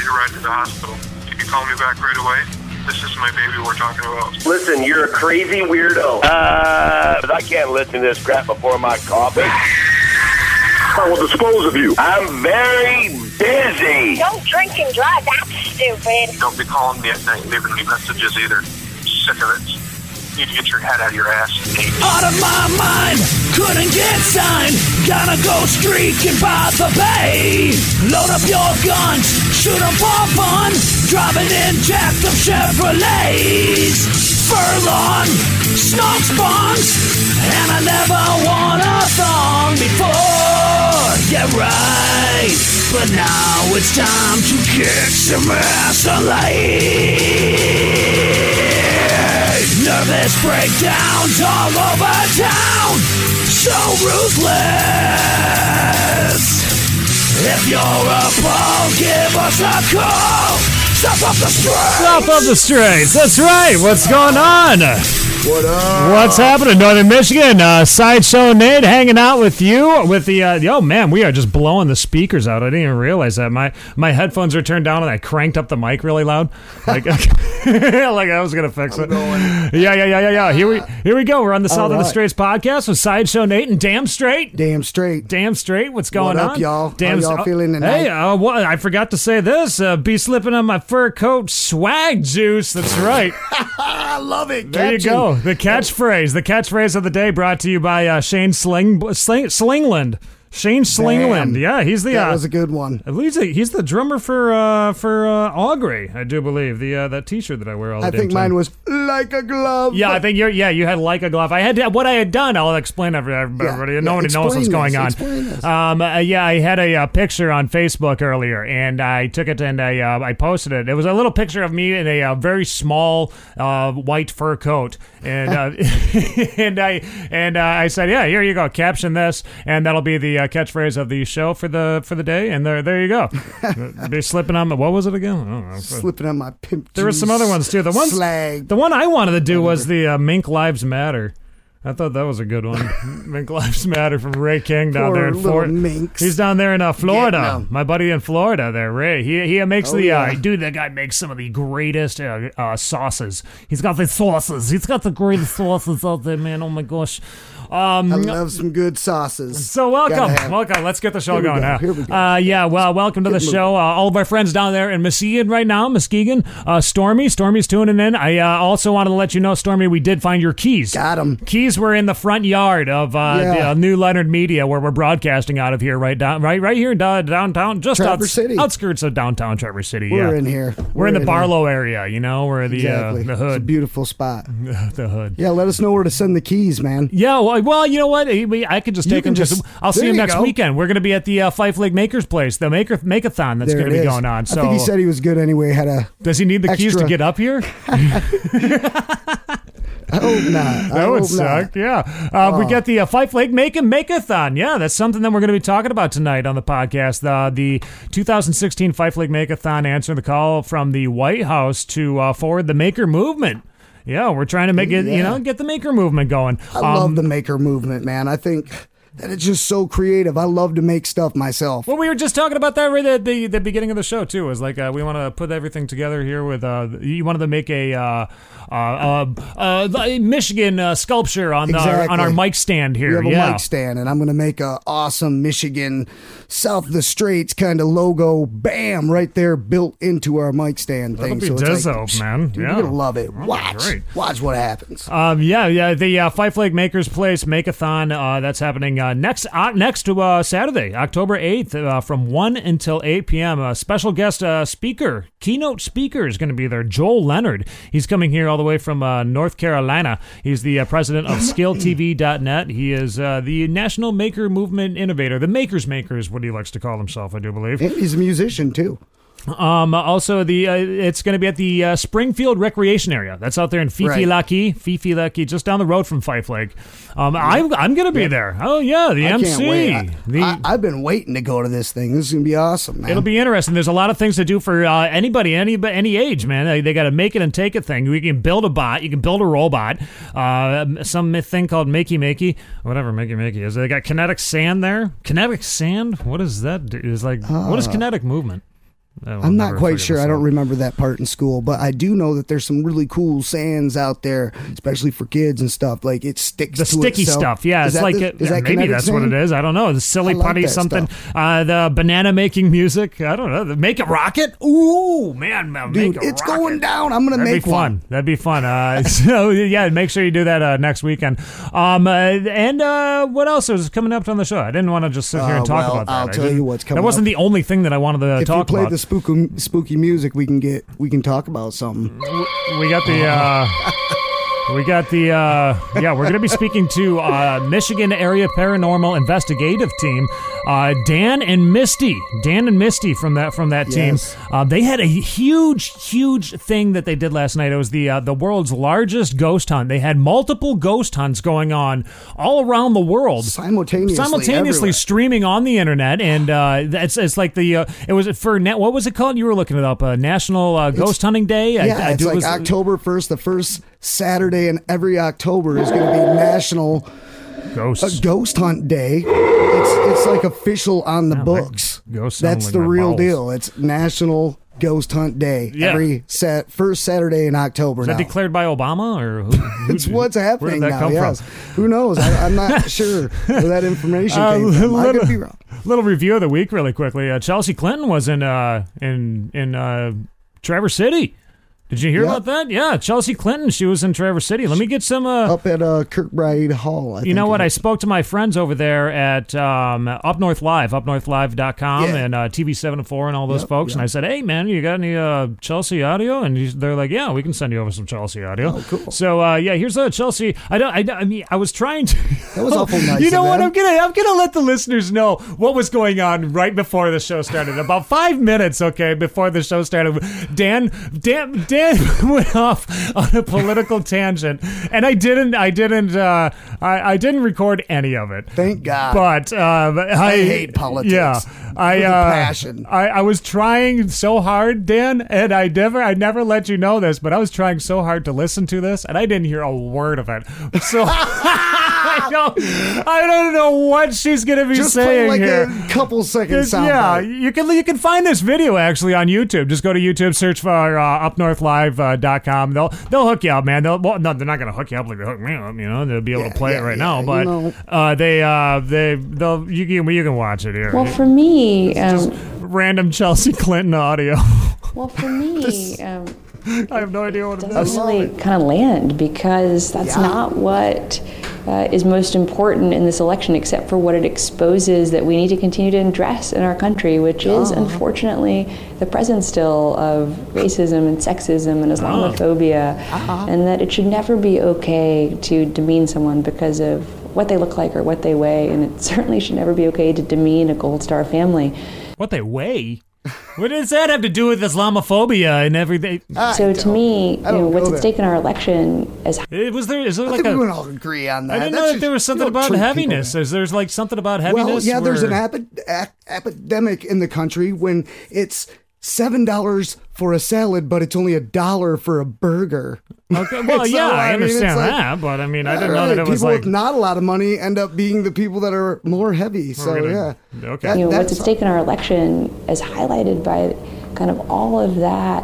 need a ride to the hospital. Can you call me back right away? This is my baby we're talking about. Listen, you're a crazy weirdo. I can't listen to this crap before my coffee. I will dispose of you. I'm very busy. Don't drink and drive. That's stupid. Don't be calling me at night leaving me messages either. Sick of it. You need to get your head out of your ass. Out of my mind, couldn't get signed. Gotta go streaking by the bay. Load up your guns, shoot 'em for fun. Driving in jacked up Chevrolets. Furlong, smoke spawns, and I never won a thong before. Yeah, right. But now it's time to kick some ass and lay. Nervous breakdowns all over town. So ruthless. If you're a pro, give us a call. Stop up the streets. Stop up the streets. That's right. What's going on? What up? What's happening, Northern Michigan? Sideshow Nate hanging out with you with the. Oh man, we are just blowing the speakers out. I didn't even realize that my headphones are turned down and I cranked up the mic really loud, like like I was gonna fix it. Yeah. Here we go. We're on the South of the Straits podcast with Sideshow Nate and Damn Straight. Damn straight. What's going on? What up, y'all? Damn, how y'all feeling tonight? Hey, I forgot to say this. Be slipping on my fur coat swag juice. That's right. I love it. There you go. The catchphrase of the day brought to you by Shane Slingland. Shane Slingland. Yeah, he's the. That was a good one. I believe he's the drummer for Augrey, I do believe. That T-shirt that I wear all the time. I think mine was like a glove. Yeah, I think you had like a glove. I had what I had done. I'll explain everybody. Nobody knows what's going on. I had a picture on Facebook earlier, and I took it and I posted it. It was a little picture of me in a very small white fur coat, and I said, yeah, here you go. Caption this, and that'll be the catchphrase of the show for the day, and there you go. They're slipping on my, what was it again? I don't know. Slipping on my pimp. There were some other ones too. The one I wanted to do was the Mink Lives Matter. I thought that was a good one. Mink Lives Matter from Ray King down there in Florida. He's down there in Florida. My buddy in Florida there, Ray. He makes that guy makes some of the greatest sauces. He's got the sauces. He's got the greatest sauces out there, man. Oh my gosh. I love some good sauces. So welcome. Let's get the show going now. Here we go. Welcome to the show. All of our friends down there in Muskegon right now, Stormy's tuning in. I also wanted to let you know, Stormy, we did find your keys. Got them. Keys were in the front yard of the New Leonard Media, where we're broadcasting out of here, right here in downtown, just Traverse City. Outskirts of downtown Traverse City. We're in here. We're in the Barlow area, where the exactly. The hood. It's a beautiful spot. The hood. Yeah, let us know where to send the keys, man. Yeah, well, you know what? I could just take them. I'll see you next weekend. We're going to be at the Fife Lake Makers Place, the Makeathon that's going to be going on. So I think he said he was good anyway. Does he need the keys to get up here? I hope not. That would suck. Yeah. We got the Fife Lake Makeathon. Yeah, that's something that we're going to be talking about tonight on the podcast. The 2016 Fife Lake Makeathon answering the call from the White House to forward the maker movement. Yeah, we're trying to make it, get the maker movement going. I love the maker movement, man. I think that it's just so creative. I love to make stuff myself. Well, we were just talking about that right at the beginning of the show, too. It was like we want to put everything together here with, you wanted to make a Michigan sculpture on our mic stand here. We have a mic stand, and I'm going to make a awesome Michigan South of the Straits kind of logo, bam, right there built into our mic stand thing. That'll be Dizzo, man. Dude, you're going to love it. Watch what happens. The Fife Lake Makers Place Makeathon, that's happening next Saturday, October 8th, from 1 until 8 p.m. A special guest keynote speaker is going to be there, Joel Leonard. He's coming here all the way from North Carolina. He's the president of SkillTV.net. He is the National Maker Movement Innovator, the Maker's Maker is what he likes to call himself, I do believe. And he's a musician, too. Also, it's going to be at the Springfield Recreation Area. That's out there in Fifi Laki, just down the road from Fife Lake. I'm going to be there. Oh yeah, the MC. Can't wait. I've been waiting to go to this thing. This is going to be awesome, man. It'll be interesting. There's a lot of things to do for anybody, any age, man. They got a make it and take it thing. We can build a bot. You can build a robot. Some thing called Makey, whatever Makey is. They got kinetic sand there. Kinetic sand. What is that? What is kinetic movement? I'm not quite sure. I don't remember that part in school, but I do know that there's some really cool sayings out there, especially for kids and stuff. Like it sticks the to sticky itself. stuff. Yeah, Is it's that like maybe that's what it is. I don't know. The silly I like putty that something. stuff. The banana making music. I don't know. The make it rocket. Ooh man, Dude, make it it's rocket. going down. I'm gonna That'd make be fun. one. That'd be fun. So yeah, make sure you do that next weekend. And what else is coming up on the show? I didn't want to just sit here and talk about that. I'll tell you what's coming That wasn't up. the only thing that I wanted to If you talk play about. the spooky music, we can talk about something. We got the we're going to be speaking to Michigan Area Paranormal Investigative Team, Dan and Misty from that Yes. team. They had a huge thing that they did last night. It was the world's largest ghost hunt. They had multiple ghost hunts going on all around the world. Simultaneously everywhere. streaming on the internet, and it's like it was for what was it called? You were looking it up. National Ghost Hunting Day. Yeah, it's like October 1st, the first Saturday in every October is going to be National Ghost Hunt Day. It's like official on the books. Ghosts sound That's like the my real bowels. deal. It's National Ghost Hunt Day. Yeah. Every first Saturday in October. Was that now. declared by Obama or who? It's what's happening Where did that now. come Yes. from? Who knows? I'm not sure where that information came from. I could be wrong. Little review of the week, really quickly. Chelsea Clinton was in Traverse City. Did you hear about that? Yeah, Chelsea Clinton. She was in Traverse City. Let me get some. Up at Kirkbride Hall. You know what? I spoke to my friends over there at Up North Live, upnorthlive.com, Yeah. and TV704 and all those folks. Yep. And I said, hey, man, you got any Chelsea audio? And they're like, yeah, we can send you over some Chelsea audio. Oh, cool. So, here's Chelsea. I mean, I was trying to. That was awful nice. You know of what? them. I'm gonna let the listeners know what was going on right before the show started. About 5 minutes, okay, before the show started, Dan went off on a political tangent, and I didn't record any of it. Thank God. But I hate politics. Yeah, With a passion. I was trying so hard, Dan, and I never let you know this, but I was trying so hard to listen to this, and I didn't hear a word of it. So I don't know what she's gonna be Just saying play like here. a couple seconds sound Yeah, bite. you can find this video actually on YouTube. Just go to YouTube, search for upnorthlive.com. They'll hook you up, man. They're not going to hook you up like they hook me up. You know, they'll be able to play it right now. But you can watch it here. Well, for me, Random Chelsea Clinton audio. I have no idea what it is. doesn't really kind of land because that's not what is most important in this election, except for what it exposes that we need to continue to address in our country, which is unfortunately the presence still of racism and sexism and Islamophobia, and that it should never be okay to demean someone because of what they look like or what they weigh, and it certainly should never be okay to demean a Gold Star family. What they weigh? What does that have to do with Islamophobia and everything? So to me, what's go at stake in our election is Is there I like think we a? would all agree on that. I didn't That's know that just- there was something you don't about treat people heaviness. bad. Is there's like something about heaviness? Well, yeah, there's where- an epidemic in the country when it's $7 for a salad, but it's only $1 for a burger. Okay, well, So, yeah, I mean, it's understand like- that, but I mean, I didn't Right, know that it was people like. with not a lot of money end up being the people that are more heavy. So gonna- yeah, okay. what's at that's- stake in our election is highlighted by kind of all of that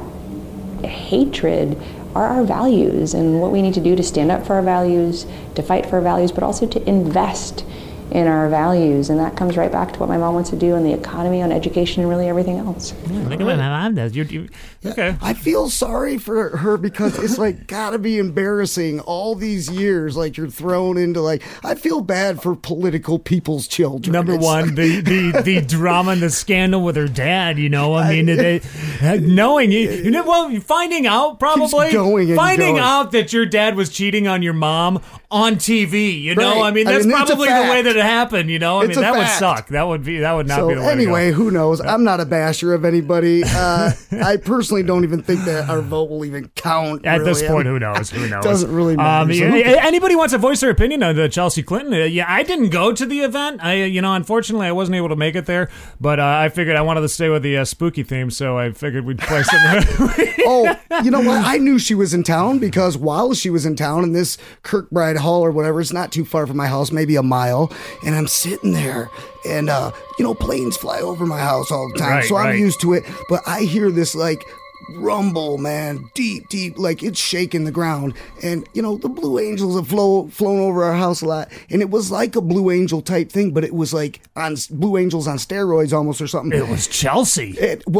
hatred are our values and what we need to do to stand up for our values, to fight for our values, but also to invest in our values. And that comes right back to what my mom wants to do on the economy, on education, and really everything else. Look at my mom does. Okay. I feel sorry for her because it's like gotta be embarrassing all these years. Like you're thrown into like I feel bad for political people's children. Number It's one, like- the drama and the scandal with her dad. You know, I mean, knowing finding out probably going and finding going. out that your dad was cheating on your mom on TV. You know, Right. I mean, I that's mean, it's a probably the way fact. that it happened. You know, I It's mean, a that would fact. suck. That would not So be the way anyway, to go. who knows? I'm not a basher of anybody. I personally don't even think that our vote will even count. At this really. point, who knows? Who knows? Doesn't really matter. So- Anybody wants to voice their opinion on the Chelsea Clinton? I didn't go to the event. Unfortunately, I wasn't able to make it there. But I figured I wanted to stay with the spooky theme, so I figured we'd play some. Oh, you know what? I knew she was in town because while she was in town in this Kirkbride Hall or whatever, it's not too far from my house, maybe a mile. and I'm sitting there, and planes fly over my house all the time, Right, so I'm right. used to it. But I hear this like rumble, man, deep, like it's shaking the ground. And the Blue Angels have flown over our house a lot, and it was like a Blue Angel type thing, but it was like on Blue Angels on steroids almost or something. It was Chelsea.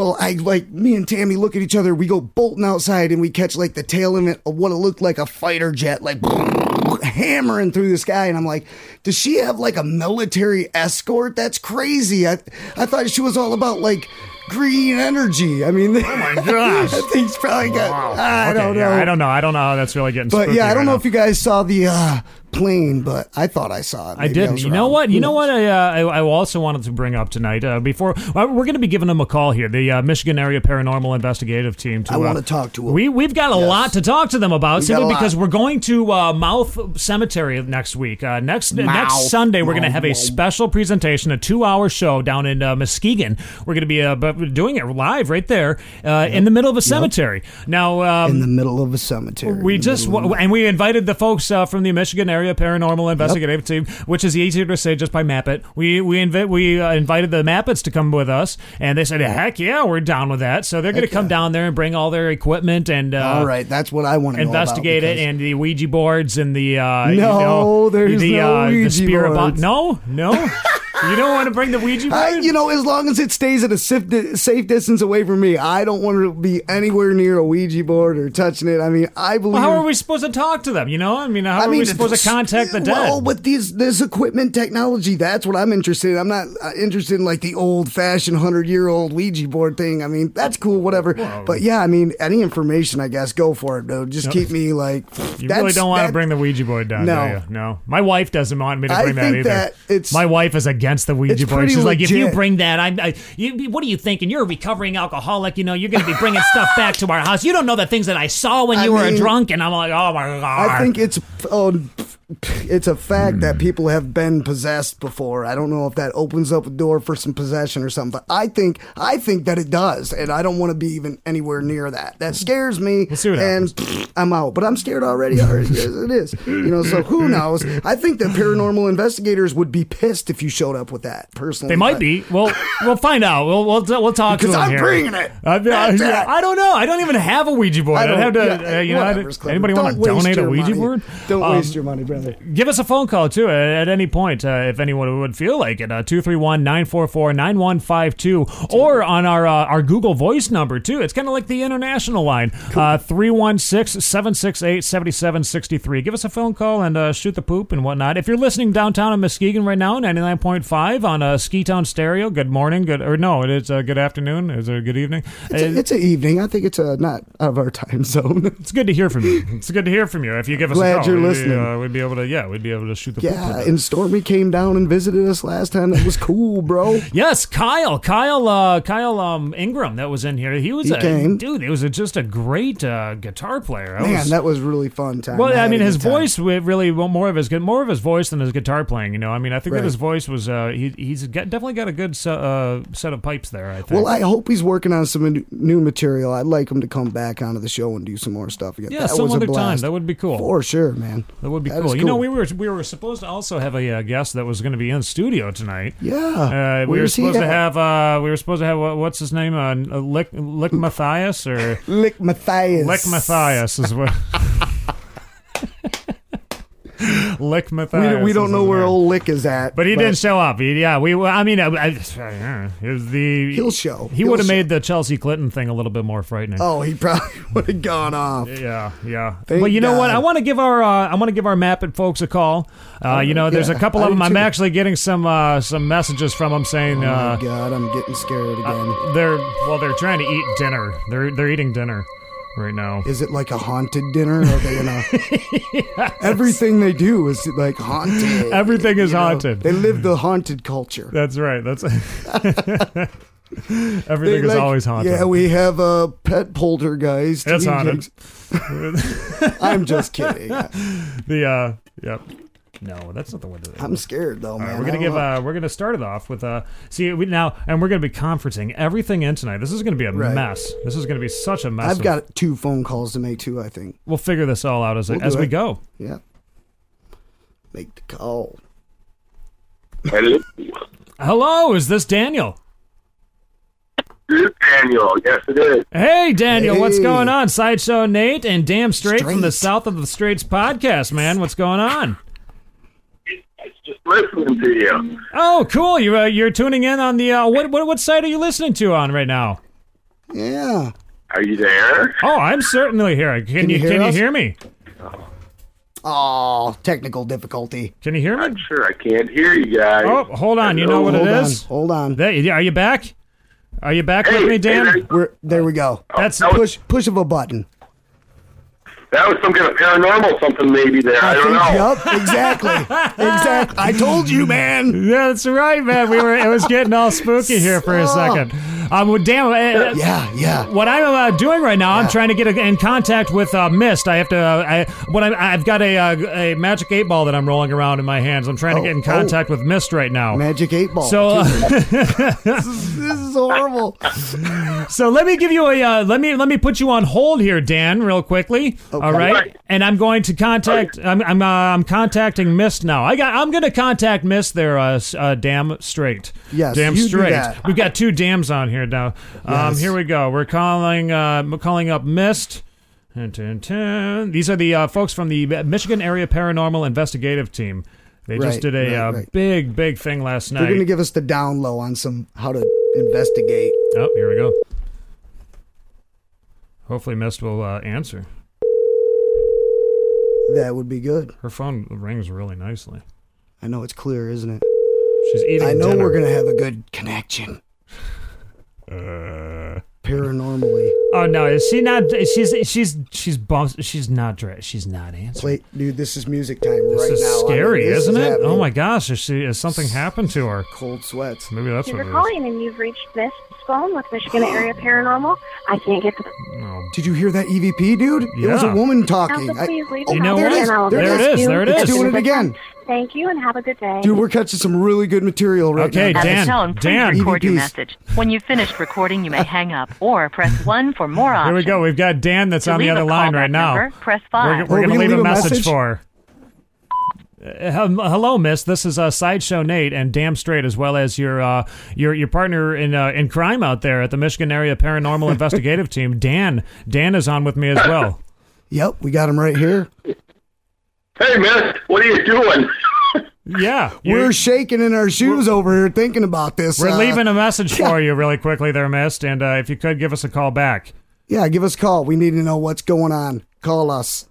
Me and Tammy look at each other, we go bolting outside, and we catch like the tail end of what it looked like a fighter jet, like hammering through the sky. And I'm like, does she have like a military escort? That's crazy. I thought she was all about like green energy. I mean, oh my gosh, that thing's probably got. Wow. I don't know. Yeah, I don't know. I don't know how that's really getting. But spooky I don't right know now. if you guys saw the plane, but I thought I saw it. I Maybe didn't. was You know wrong. what? Who knows? I also wanted to bring up tonight. Before we're going to be giving them a call here, the Michigan Area Paranormal Investigative Team. I want to talk to them. We've got a lot to talk to them about, got a simply lot. because we're going to Mouth Cemetery next week. Next Sunday, we're going to have a special presentation, a 2-hour show down in Muskegon. We're going to be doing it live right there in the middle of a cemetery. Now, in the middle of a cemetery. We invited the folks from the Michigan Area Paranormal Investigative Team, which is easier to say just by Mappet. We invited the Mappets to come with us, and they said, "Heck yeah, we're down with that." So they're going to come down there and bring all their equipment and all right, that's what I want to investigate know it, and the Ouija boards and the there's no the Ouija spirit boards. No. You don't want to bring the Ouija board? As long as it stays at a safe distance away from me, I don't want to be anywhere near a Ouija board or touching it. I mean, I believe. Well, how are we supposed to talk to them? How are we supposed to contact the dead? Well, with this equipment technology, that's what I'm interested in. I'm not interested in like the old-fashioned 100-year-old Ouija board thing. I mean, that's cool, whatever. Well, but yeah, I mean, any information, I guess, go for it, dude. Just keep me like. You really don't want to bring the Ouija board down, do you? No. My wife doesn't want me to bring that either. My wife is against the Ouija board. She's like, if you bring that, what are you thinking? You're a recovering alcoholic. You're going to be bringing stuff back to our house. You don't know the things that I saw when you were a drunk. And I'm like, oh my God. I think it's a fact that people have been possessed before. I don't know if that opens up a door for some possession or something, but I think that it does, and I don't want to be even anywhere near that. That scares me, We'll see what and I'm out. But I'm scared already. As it is, so who knows? I think the paranormal investigators would be pissed if you showed up with that. Personally, They might be. We'll find out. We'll talk to them because I'm here. bringing it. I don't know. I don't even have a Ouija board. I'd have to. Anybody want to donate a Ouija board? Don't waste your money, brother. Give us a phone call, too, at any point, if anyone would feel like it. 231-944-9152. Or on our Google Voice number, too. It's kind of like the international line. 316-768-7763. Give us a phone call and shoot the poop and whatnot. If you're listening downtown in Muskegon right now, 99.5 on Ski Town Stereo, good morning. Good afternoon. Is it a good evening? It's an evening. I think it's not out of our time zone. It's good to hear from you. It's good to hear from you. If you give us Glad a call, you're listening. we'd be able to shoot the poop. Yeah, and Stormy came down and visited us last time. That was cool, bro. Yes, Kyle Ingram that was in here. He came. Dude. He was just a great guitar player. That was really fun time. Well, I mean, his voice really more of his voice than his guitar playing. I mean, I think that his voice was he's definitely got a good set of pipes there. I think. Well, I hope he's working on some new material. I'd like him to come back onto the show and do some more stuff again. Yeah, some other time. That would be cool. For sure, man. That would be cool. Cool. We were supposed to also have a guest that was going to be in studio tonight. Yeah. We were supposed to have what's his name? Lick Matthias or Lick Matthias. Lick Matthias is what. Lick Matthias. We don't know where old Lick is at, but he didn't show up. He'll show. He would have made the Chelsea Clinton thing a little bit more frightening. Oh, he probably would have gone off. Yeah. Thank But you know God. what? I want to give our Mappet folks a call. There's a couple of them. I'm actually getting some messages from them saying, "Oh my God, I'm getting scared again." They're trying to eat dinner. They're eating dinner right now. Is it like a haunted dinner? Are they in a Yes. Everything they do is like haunted. Everything is haunted. They live the haunted culture. That's right. Everything is always haunted. Yeah, we have a pet poltergeist. It's haunted. I'm just kidding. Yep. No, that's not the one. I'm scared though, man. We're gonna start it off with and we're gonna be conferencing everything in tonight. This is gonna be a mess. This is gonna be such a mess. I've got 2 phone calls to make too. I think we'll figure this all out as we go. Yeah. Make the call. Hello. Hello, is this Daniel? This is Daniel. Yes, it is. Hey, Daniel, what's Hey. going on? Sideshow Nate and Damn Straight from the Straight. South of the Straits podcast, man. What's going on? Just listening to you. Oh, cool. You're tuning in on the what site are you listening to on right now? Yeah. Are you there? Oh, I'm certainly here. Can you hear us? hear me? Oh, technical difficulty. Can you hear me? I'm sure I can't hear you guys. Oh, hold on. You know what it Hold on. is? Hold on. Are you back? Are you back Hey, with me, Dan? hey, There we go. That's that was- Push of a button. That was some kind of paranormal something maybe there. I don't know. Yup, exactly. Exactly. I told you, man. yeah, that's right, man. It was getting all spooky here for a second. Well, Dan, Yeah. what I'm doing right now, I'm trying to get in contact with Mist. I have to. I've got a magic 8 ball that I'm rolling around in my hands. I'm trying to get in contact with Mist right now. Magic 8 ball. So, this is horrible. so let me give you a let me put you on hold here, Dan, real quickly. All right, Right. and I'm going to contact. I'm contacting Mist now. I'm going to contact Mist there. Damn straight. Yes, damn you do straight. that. We've got 2 dams on here now. Yes. Here we go. We're calling up Mist. These are the folks from the Michigan Area Paranormal Investigative Team. They just Right, did a right. big thing last night. They're going to give us the down low on how to investigate. Oh, here we go. Hopefully Mist will answer. That would be good. Her phone rings really nicely. I know it's clear, isn't it? She's eating I know dinner. we're going to have a good connection. Paranormally. Oh no, is she not? She's bumps. She's not answering. Wait, dude, this is music time This right is now. scary, This isn't is it? happening. Oh my gosh, has something happened to her? Cold sweats. Maybe that's Thank what you it for is. calling, and you've reached Mist's phone with Michigan Area Paranormal. I can't get to the No. Did you hear that EVP, dude? It was Yeah. a woman now, talking. so please leave oh, a You know there what? it is. and I'll There There it it is. is. There it It's is. doing it again. Thank you, and have a good day. Dude, we're catching some really good material right Okay, now. At Dan, the tone, please Dan. record your EVPs. message. When you've finished recording, you may hang up or press 1 for more options. Here we go. We've got Dan that's To on the leave other a line callback right now. number, press We're 5. going to we leave a leave a message message? for her. Hello, Miss. This is Sideshow Nate and Damn Straight, as well as your partner in crime out there at the Michigan Area Paranormal Investigative Team. Dan is on with me as well. Yep, we got him right here. Hey, miss, what are you doing? Yeah, We're shaking in our shoes over here thinking about this. we're leaving a message for you really quickly there, Miss, and if you could give us a call back. Yeah, give us a call. We need to know what's going on. Call us.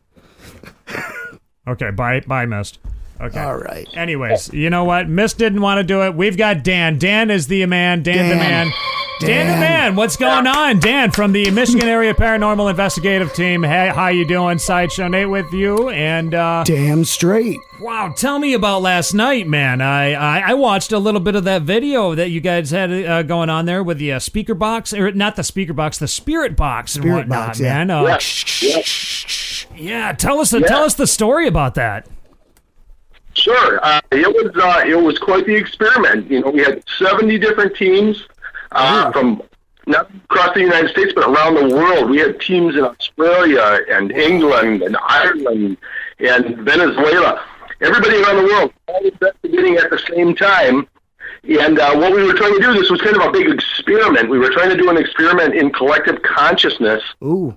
Okay, bye, Mist. Okay. All right. Anyways, you know what? Mist didn't want to do it. We've got Dan. Dan is the man. Dan the man. Dan the man. What's going on? Dan from the Michigan Area Paranormal Investigative Team. Hey, how you doing? Sideshow Nate with you. And Damn straight. wow, tell me about last night, man. I watched a little bit of that video that you guys had going on there with the speaker box, or not the speaker box, the spirit box and Spirit whatnot, box, yeah. man. Yeah, tell us the story about that. Sure. It was quite the experiment. You know, we had 70 different teams from not across the United States, but around the world. We had teams in Australia and England and Ireland and Venezuela. Everybody around the world, all investigating at the same time. And what we were trying to do, this was kind of a big experiment. We were trying to do an experiment in collective consciousness. Ooh.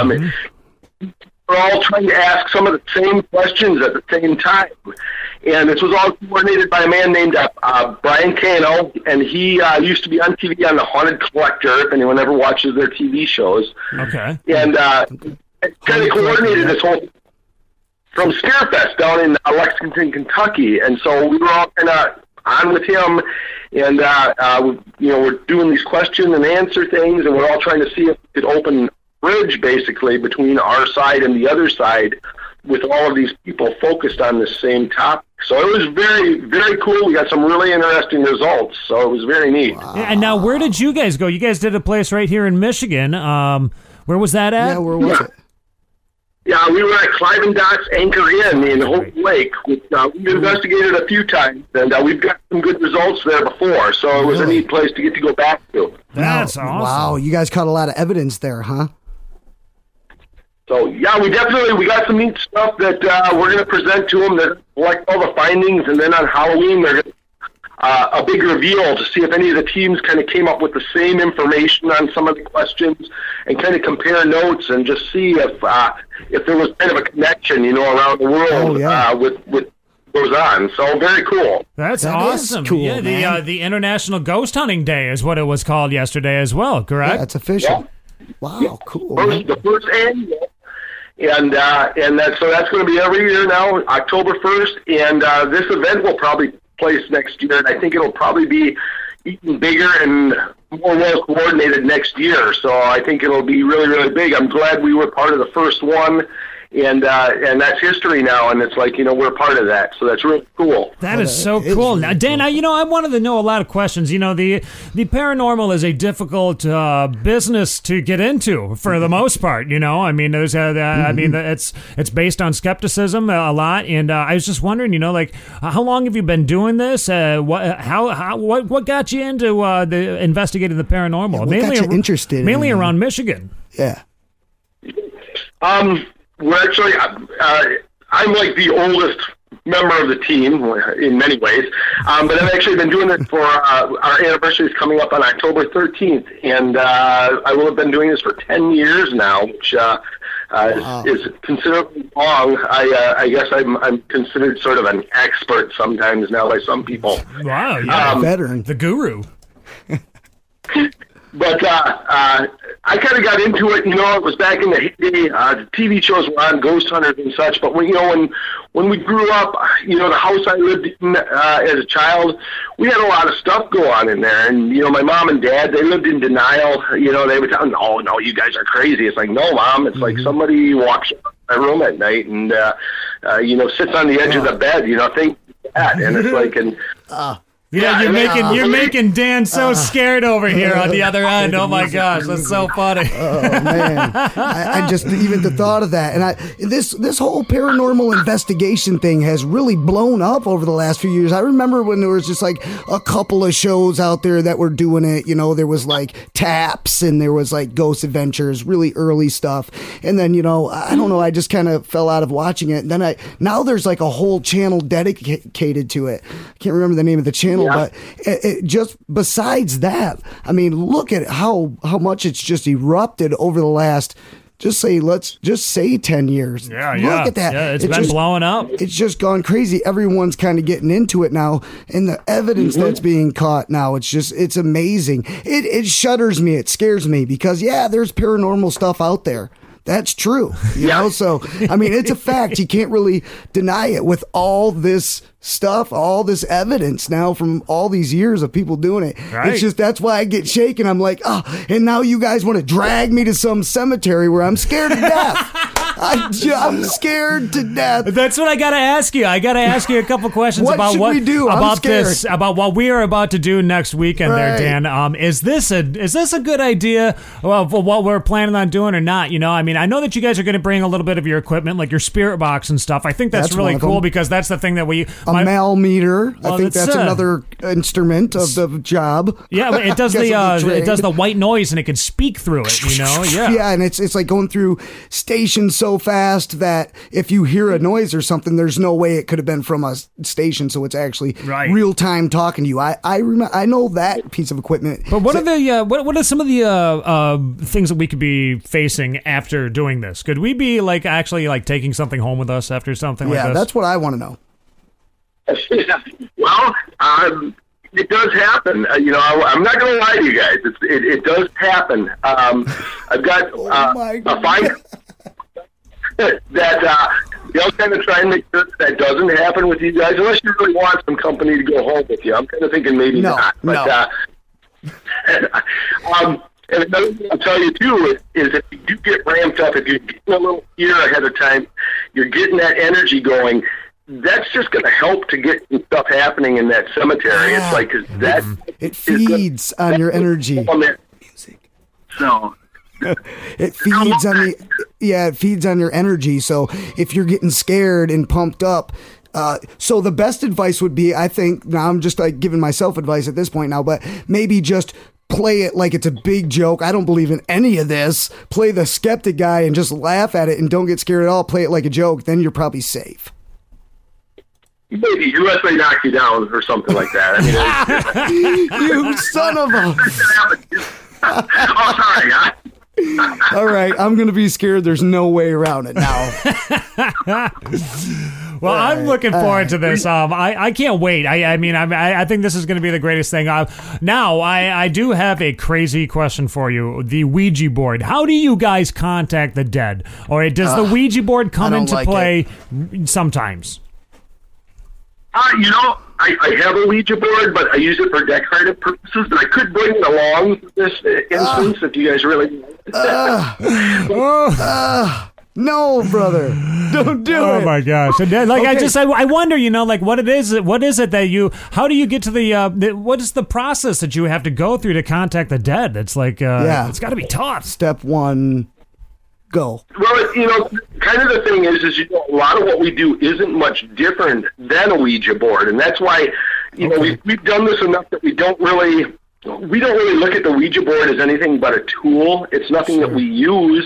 We're all trying to ask some of the same questions at the same time. And this was all coordinated by a man named Brian Cano, and he used to be on TV on The Haunted Collector, if anyone ever watches their TV shows. Okay. And kind of coordinated this whole from Scarefest down in Lexington, Kentucky. And so we were all kind of on with him, and we're doing these question and answer things, and we're all trying to see if we could open bridge basically between our side and the other side with all of these people focused on the same topic. So it was very, very cool. We got some really interesting results. So it was very neat. Yeah, and now, where did you guys go? You guys did a place right here in Michigan. Where was that at? Yeah, where was it? Yeah, we were at Clive and Doc's Anchor Inn in Hope Lake. We've investigated a few times, and we've got some good results there before. So it was a neat place to get to go back to. That's Wow. awesome. Wow, you guys caught a lot of evidence there, huh? So, yeah, we got some neat stuff that we're going to present to them that collect all the findings, and then on Halloween they're going a big reveal to see if any of the teams kind of came up with the same information on some of the questions, and kind of compare notes and just see if there was kind of a connection, around the world with goes on. So very cool. That's That awesome. is cool, yeah, man. the International Ghost Hunting Day is what it was called yesterday as well, correct? Yeah, that's official. Wow, cool. man. The first annual. And that's going to be every year now, October 1st. And this event will probably take place next year, and I think it'll probably be even bigger and more well coordinated next year. So I think it'll be really, really big. I'm glad we were part of the first one. And that's history now, and it's like, we're part of that, so that's really cool. That is so is cool. really Now, Dan, I wanted to know a lot of questions. The paranormal is a difficult business to get into for the most part. I mean, there's it's based on skepticism a lot, and I was just wondering, how long have you been doing this? What got you into the investigating the paranormal? What got you interested? Mainly around Michigan. Yeah. We're actually, I'm like the oldest member of the team in many ways, but I've actually been doing it for our anniversary is coming up on October 13th, and I will have been doing this for 10 years now, which is considerably long. I guess I'm considered sort of an expert sometimes now by some people. Wow, yeah, veteran. the guru. But I kind of got into it, it was back in the heyday. The TV shows were on, Ghost Hunters and such. But when we grew up, the house I lived in as a child, we had a lot of stuff go on in there. And, my mom and dad, they lived in denial. They would tell me, no, you guys are crazy. It's like, no, Mom, it's like somebody walks in my room at night and, sits on the edge of the bed, think that. And it's like, Yeah, you're making Dan so scared over here on the other end. Oh my gosh, that's so funny. Oh man, I just even the thought of that, and this whole paranormal investigation thing has really blown up over the last few years. I remember when there was just like a couple of shows out there that were doing it. There was like Taps and there was like Ghost Adventures, really early stuff. And then I don't know, I just kind of fell out of watching it. And then now there's like a whole channel dedicated to it. I can't remember the name of the channel. Yeah. But it just besides that, I mean, look at how much it's just erupted over the last, let's just say 10 years. Yeah, look at that. Yeah, it's been blowing up. It's just gone crazy. Everyone's kind of getting into it now, and the evidence that's being caught now, it's amazing. It shudders me. It scares me because there's paranormal stuff out there. That's true. So, I mean, it's a fact. You can't really deny it with all this stuff, all this evidence now from all these years of people doing it. Right. It's just, that's why I get shaken. I'm like, and now you guys want to drag me to some cemetery where I'm scared to death. I'm scared to death. That's what I got to ask you. I got to ask you a couple questions What about should what we do? I'm about scared. this, about what we are about to do next weekend. Right. There, Dan. Is this a good idea? Well, for what we're planning on doing or not? I mean, I know that you guys are going to bring a little bit of your equipment, like your spirit box and stuff. I think that's really cool because that's the thing that a mal meter. Well, I think that's another instrument of the job. Yeah, but it does it does the white noise and it can speak through it. Yeah, and it's like going through stations so fast that if you hear a noise or something, there's no way it could have been from a station. So it's actually real time talking to you. I know that piece of equipment. But what are the what are some of the things that we could be facing after doing this? Could we be actually taking something home with us after something like this? Yeah, that's what I want to know. Well, it does happen. I'm not going to lie to you guys. It does happen. I've got a finder that they'll kind of try and make sure that doesn't happen with you guys, unless you really want some company to go home with you. I'm kind of thinking maybe not. But, and another thing I'll tell you, too, is if you do get ramped up, if you're getting a little fear ahead of time, you're getting that energy going, that's just going to help to get some stuff happening in that cemetery. It's like, cause that it feeds on your energy. Music. So it feeds on it feeds on your energy. So if you're getting scared and pumped up, so the best advice would be, I think, now I'm just giving myself advice at this point now, but maybe just play it like it's a big joke. I don't believe in any of this. Play the skeptic guy and just laugh at it and don't get scared at all. Play it like a joke. Then you're probably safe. maybe USA knocks you down or something like that. I mean, You son of a... oh, sorry. All right, I'm going to be scared. There's no way around it now. Well, I'm looking forward to this. I can't wait. I think this is going to be the greatest thing. Now, I do have a crazy question for you. The Ouija board. How do you guys contact the dead? Or does the Ouija board come into play sometimes? I have a Ouija board, but I use it for decorative purposes. But I could bring it along for this instance if you guys really. No, brother, don't do it. Oh my gosh! And then, I wonder, what it is. What is it that you? How do you get to the? What is the process that you have to go through to contact the dead? It's like, it's got to be tough. Step 1, go. Well, kind of the thing is a lot of what we do isn't much different than a Ouija board, and that's why, we've done this enough that we don't really look at the Ouija board as anything but a tool. It's nothing that we use.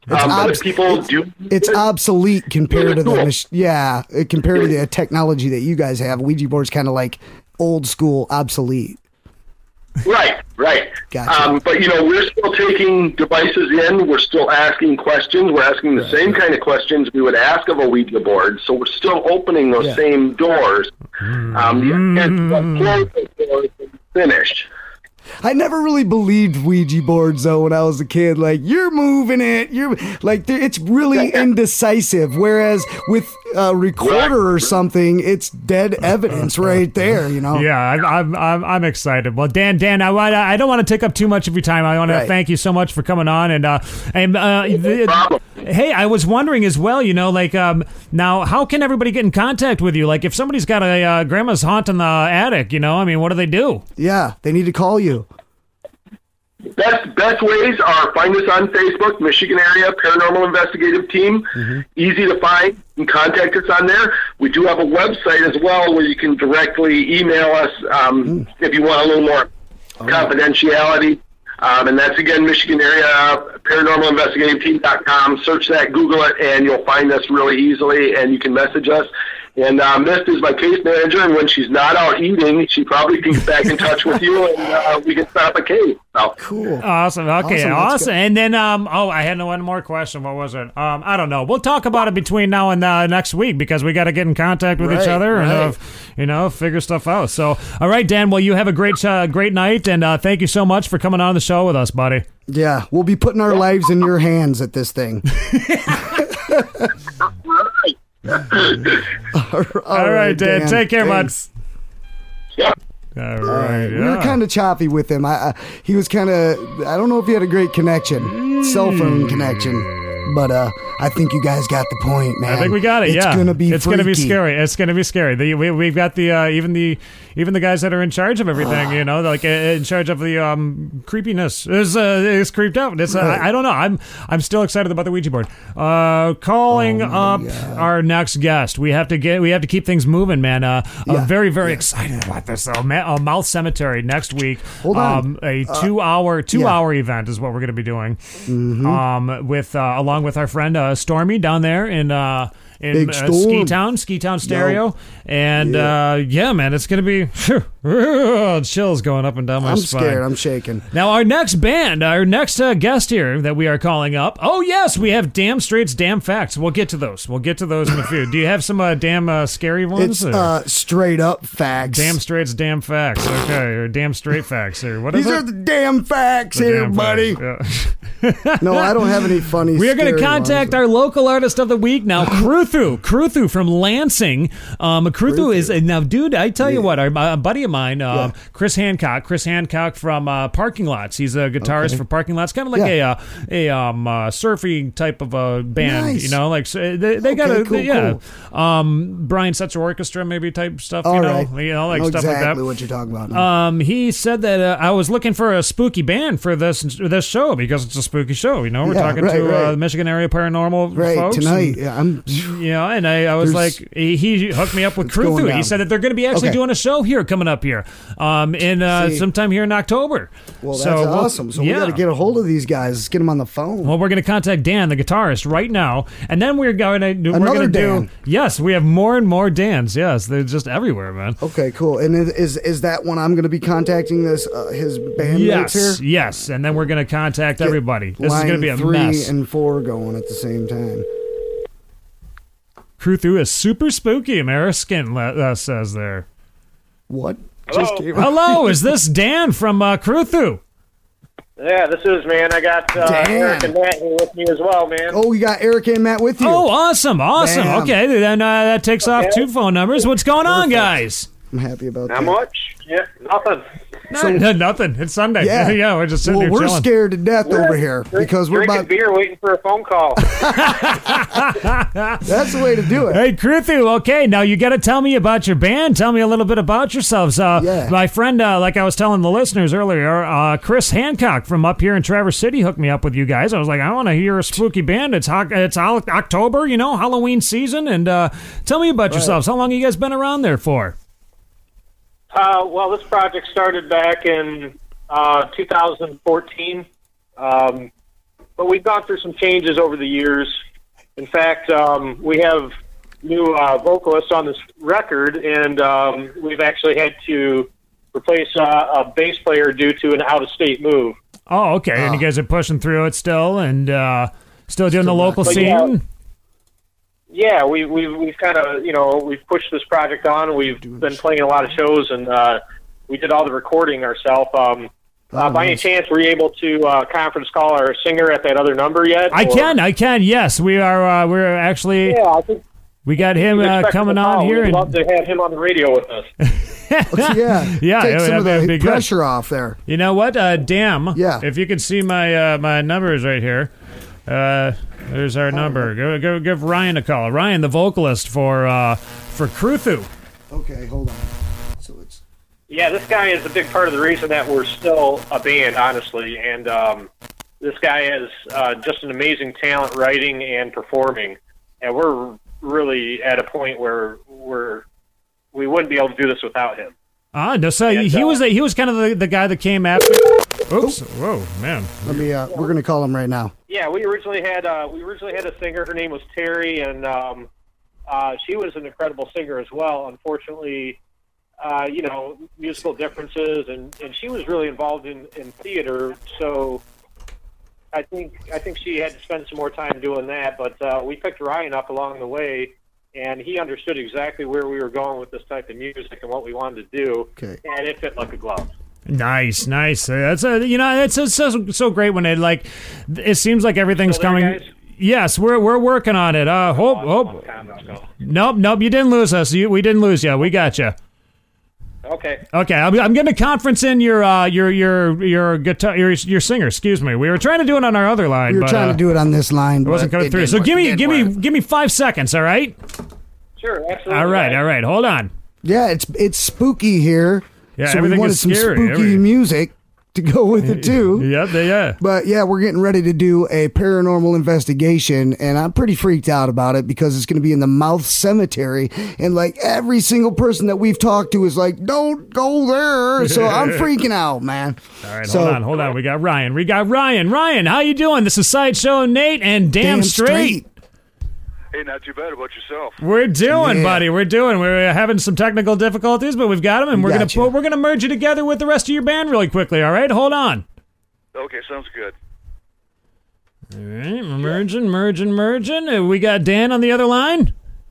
It's obsolete compared to compared to the technology that you guys have. Ouija board's kind of like old school, obsolete. Right. Gotcha. But we're still taking devices in. We're still asking questions. We're asking the same kind of questions we would ask of a Ouija board. So we're still opening those same doors. The doors finished. I never really believed Ouija boards though when I was a kid. Like, you're moving it, it's really indecisive. Whereas with a recorder or something, it's dead evidence right there. Yeah, I'm excited. Well, Dan, I don't want to take up too much of your time. I want to thank you so much for coming on. Hey, I was wondering as well. Now, how can everybody get in contact with you? Like, if somebody's got a grandma's haunting the attic, what do they do? Yeah, they need to call you. Best ways are find us on Facebook, Michigan Area Paranormal Investigative Team. Mm-hmm. Easy to find. You can contact us on there. We do have a website as well where you can directly email us if you want a little more confidentiality. And that's, again, Michigan Area Paranormal Investigative Team.com. Search that, Google it, and you'll find us really easily, and you can message us. And Mist is my case manager, and when she's not out eating, she probably can get back in touch with you, and we can set up a case. So. Cool. Awesome. Okay, awesome. And then, I had one more question. What was it? I don't know. We'll talk about it between now and next week because we got to get in contact with each other and, figure stuff out. So, all right, Dan, well, you have a great night, and thank you so much for coming on the show with us, buddy. Yeah, we'll be putting our lives in your hands at this thing. All right, Dan. Take care, bud. Yeah. All right. We were kind of choppy with him. He was kind of, I don't know if he had a great connection, cell phone connection. But I think you guys got the point, man. I think we got it. It's gonna be scary. It's gonna be scary. We've got the even the guys that are in charge of everything. Like in charge of the creepiness is creeped out. I don't know. I'm still excited about the Ouija board. Calling up our next guest. We have to keep things moving, man. I'm very excited about this. Mouth Cemetery next week. Hold on. A 2-hour event is what we're going to be doing. Mm-hmm. With along with our friend Stormy down there in Ski Town Stereo. And man, it's going to be chills going up and down my spine. I'm scared. I'm shaking. Now, our next guest here that we are calling up. Oh, yes, we have Damn Straight's Damn Facts. We'll get to those. In a few. Do you have some damn scary ones? It's straight up facts. Damn Straight's Damn Facts. Okay, or Damn Straight Facts. Or what is These it? are the damn facts here, buddy. Facts. Yeah. No, I don't have any funny. We are going to contact our local artist of the week now, Kruthu from Lansing. Kruthu is now, dude. I tell you what, a buddy of mine, Chris Hancock from Parking Lots. He's a guitarist for Parking Lots, kind of like a surfing type of a band. Nice. They got cool. Brian Setzer Orchestra maybe type stuff. All right. Like stuff like that. Exactly what you're talking about. He said that I was looking for a spooky band for this show because it's a spooky show. You know, we're Yeah, talking right, to right. the Michigan area paranormal Right, folks. tonight. And, Yeah, I'm. and I was There's- like, he hooked me up with It's going Kruthu. He down. said that they're going to be actually Okay. doing a show here coming up here, in See. sometime here in October. Well, that's So awesome. So we got to get a hold of these guys. Let's get them on the phone. Well, we're going to contact Dan, the guitarist, right now, and then we're going to Another Dan. do. Yes, we have more and more Dans. Yes, they're just everywhere, man. Okay, cool. And is that when I'm going to be contacting his bandmates here? Yes, and then we're going to contact everybody. This is Line going to be a 3 mess. and 4 going at the same time. Kruthu is super spooky, American says there. What? Hello? Just came Hello, is this Dan from Kruthu? Yeah, this is, man. I got Dan. Eric and Matt here with me as well, man. Oh, you got Eric and Matt with you. Oh, awesome. Damn. Okay, then that takes off Okay. 2 phone numbers. What's going on, guys? I'm happy about Not that. much. Yeah, nothing. Nothing. It's Sunday. Yeah. We're just sitting Well, here we're chilling. scared to death over here because we're Drinking about. beer, waiting for a phone call. That's the way to do it. Hey, Kruthu, okay, now you got to tell me about your band. Tell me a little bit about yourselves. Yeah. My friend, like I was telling the listeners earlier, Chris Hancock from up here in Traverse City hooked me up with you guys. I was like, I want to hear a spooky band. It's October, Halloween season, and tell me about yourselves. How long have you guys been around there for? Well, this project started back in 2014, but we've gone through some changes over the years. In fact, we have new vocalists on this record, and we've actually had to replace a bass player due to an out-of-state move. Oh, okay, and you guys are pushing through it still, and still doing the local But scene? Yeah, we've kind of, we've pushed this project on. We've been playing a lot of shows, and we did all the recording ourselves. By any chance, were you able to conference call our singer at that other number yet? I can. Yes, we are. We're actually. Yeah, I think We got him coming on here. We'd And, love to have him on the radio with us. Yeah. Yeah, Take it some of would be the good. pressure off there. you know what? Damn. Yeah. If you can see my numbers right here. There's our number. Go give Ryan a call. Ryan, the vocalist for Kruthu. Okay, hold on. So it's Yeah, this guy is a big part of the reason that we're still a band, honestly. And this guy has just an amazing talent writing and performing. And we're really at a point where we wouldn't be able to do this without him. No, so And, he was kind of the guy that came after. Oops! Whoa, man. let me. We're gonna call him right now. Yeah, we originally had a singer. Her name was Terry, and she was an incredible singer as well. Unfortunately, musical differences, and she was really involved in theater. So I think she had to spend some more time doing that. But we picked Ryan up along the way, and he understood exactly where we were going with this type of music and what we wanted to do. Okay. And it fit like a glove. Nice. That's so great when it seems like everything's Still there, coming. guys? Yes, we're working on it. Hope. Nope. You didn't lose us. We didn't lose you. We got you. Okay. Okay, I'm going to conference in your guitar, your singer. Excuse me. We were trying to do it on our other line. We were but, trying to do it on this line. It wasn't coming through. So give me 5 seconds. All right. Sure. Absolutely. All right. Hold on. Yeah, it's spooky here. Yeah, so we everything wanted is some scary. spooky music to go with it too. Yeah. But yeah, we're getting ready to do a paranormal investigation, and I'm pretty freaked out about it because it's going to be in the Mouth Cemetery, and like every single person that we've talked to is like, "Don't go there." So I'm freaking out, man. All right, hold on. We got Ryan. Ryan, how you doing? This is Sideshow Nate and Damn Straight. Hey, not too bad. About yourself? We're doing, Yeah. buddy. We're having some technical difficulties, but we've got them, and we're Gotcha. gonna merge you together with the rest of your band really quickly. All right, hold on. Okay, sounds good. All right, merging. We got Dan on the other line.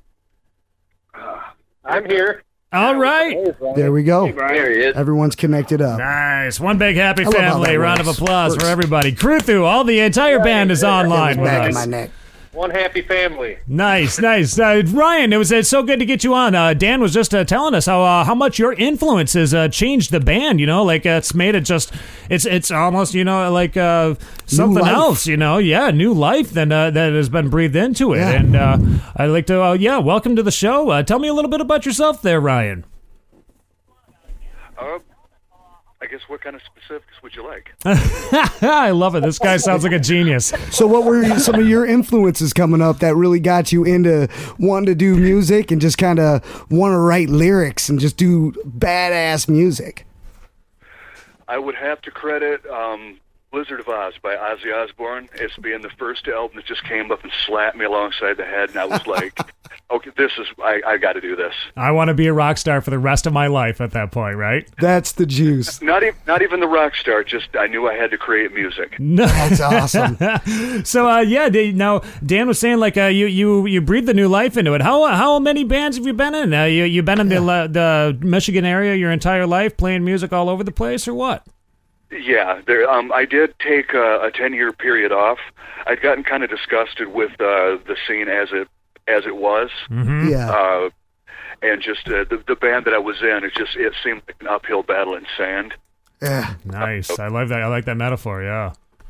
I'm here. All right. There we go. There he is. Everyone's connected up. Nice. One big happy love how family. that Round of works. applause for everybody. Kruthu, all the entire band is online with Back in us. my neck. One happy family. Nice. Ryan, it's so good to get you on. Dan was just telling us how much your influence has changed the band. It's made it just it's almost like something life. else. New life that has been breathed into it. Yeah. And I'd like to welcome to the show. Tell me a little bit about yourself, there, Ryan. I guess what kind of specifics would you like? I love it. This guy sounds like a genius. So what were some of your influences coming up that really got you into wanting to do music and just kind of want to write lyrics and just do badass music? I would have to credit Blizzard of Oz by Ozzy Osbourne as being the first album that just came up and slapped me alongside the head, and I was like, okay, I got to do this. I want to be a rock star for the rest of my life at that point, right? That's the juice. Not even the rock star, just I knew I had to create music. That's awesome. So, now Dan was saying, like, you breathed the new life into it. How many bands have you been in? You've been in the Michigan area your entire life, playing music all over the place, or what? Yeah, I did take a 10-year period off. I'd gotten kind of disgusted with the scene as it was. Mm-hmm. Yeah. And just the band that I was in, it seemed like an uphill battle in sand. Yeah. Nice. I love that. I like that metaphor. Yeah.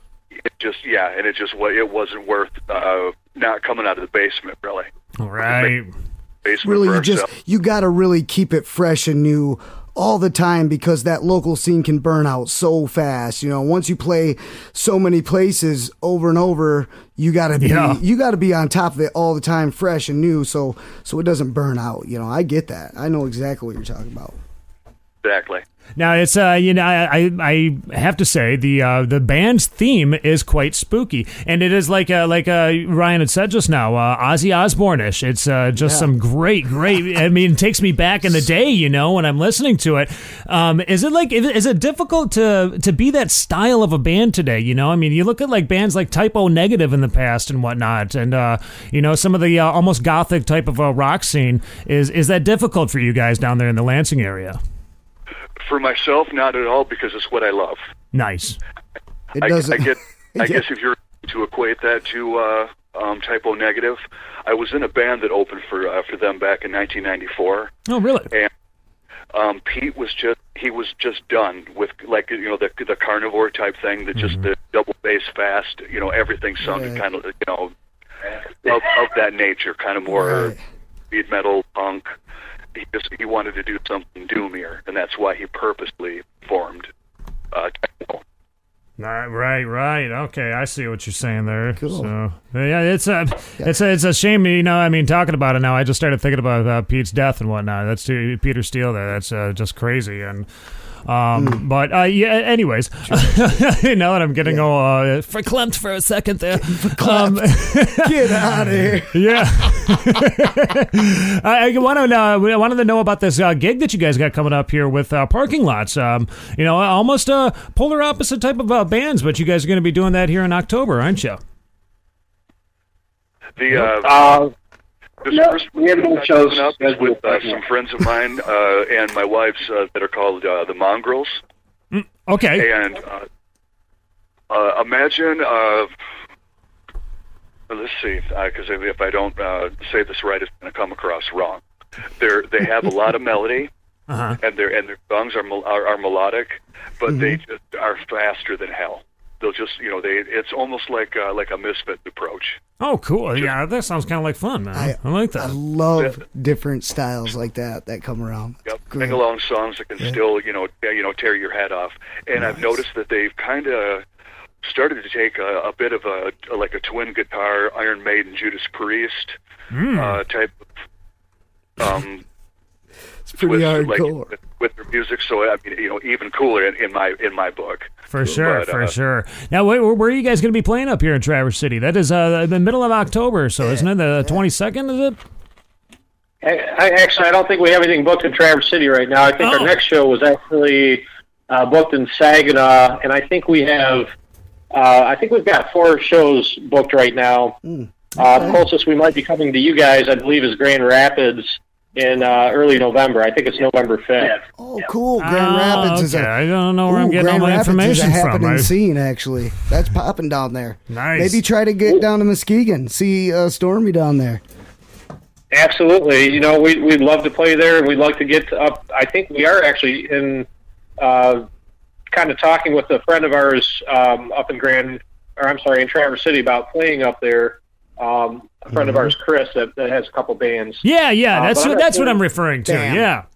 It wasn't worth not coming out of the basement, really. Right. Basement Really, you got to really keep it fresh and new all the time, because that local scene can burn out so fast. You know, once you play so many places over and over, you gotta be on top of it all the time, fresh and new, so it doesn't burn out. You know, I get that. I know exactly what you're talking about. Exactly. Now it's I have to say the band's theme is quite spooky, and it is like Ryan had said just now, Ozzy Osbourne-ish. It's just some great. I mean, it takes me back in the day, you know, when I'm listening to it. Is it difficult to be that style of a band today? You know, I mean, you look at like bands like Type O Negative in the past and whatnot, and you know, some of the almost gothic type of rock scene. Is that difficult for you guys down there in the Lansing area? For myself, not at all, because it's what I love. Nice. I guess if you're to equate that to Type O Negative, I was in a band that opened for them back in 1994. Oh, really? And Pete was just done with, like, you know, the carnivore type thing, that just the double bass fast, you know, everything sounded kind of, you know, of that nature, kind of more speed metal, punk. He wanted to do something doomier, and that's why he purposely formed Techno. Right. Okay, I see what you're saying there. Cool. So, yeah, it's a shame, you know. I mean, talking about it now, I just started thinking about Pete's death and whatnot. That's Peter Steele there. That's just crazy. And but anyways, now that I'm getting all verklempt for a second there, Get out of here. Yeah. I wanted to know about this gig that you guys got coming up here with Parking Lots. You know, almost polar opposite type of bands, but you guys are going to be doing that here in October, aren't you? We have no shows up with some friends of mine and my wife's that are called the Mongrels. Okay. And imagine, let's see, because if I don't say this right, it's going to come across wrong. They have a lot of melody, and their songs are melodic, but they just are faster than hell. They'll just, you know, it's almost like a Misfit approach. Oh, cool. Yeah, that sounds kind of like fun, man. I like that. I love different styles like that come around. Yep. Sing along songs that can still, you know, tear your head off. And I've noticed that they've kind of started to take a bit of a twin guitar, Iron Maiden, Judas Priest type of it's pretty hardcore with their music. So I mean, you know, even cooler in my book. For sure. Now, where are you guys going to be playing up here in Traverse City? That is the middle of October, so isn't it the 22nd? Is it? I don't think we have anything booked in Traverse City right now. I think our next show was actually booked in Saginaw, and I think we have. I think we've got 4 shows booked right now. The closest we might be coming to you guys, I believe, is Grand Rapids in early November. I think it's November 5th. Oh, cool. Grand Rapids is I don't know where I'm getting Grand all my Rapids information is a from. happening scene, actually. That's popping down there. Nice. Maybe try to get down to Muskegon, see Stormy down there. Absolutely. You know, we'd love to play there, and we'd like to get up. I think we are actually in kind of talking with a friend of ours up in in Traverse City about playing up there. A friend of ours, Chris, that has a couple bands. Yeah, that's what I'm referring to. Damn. Yeah.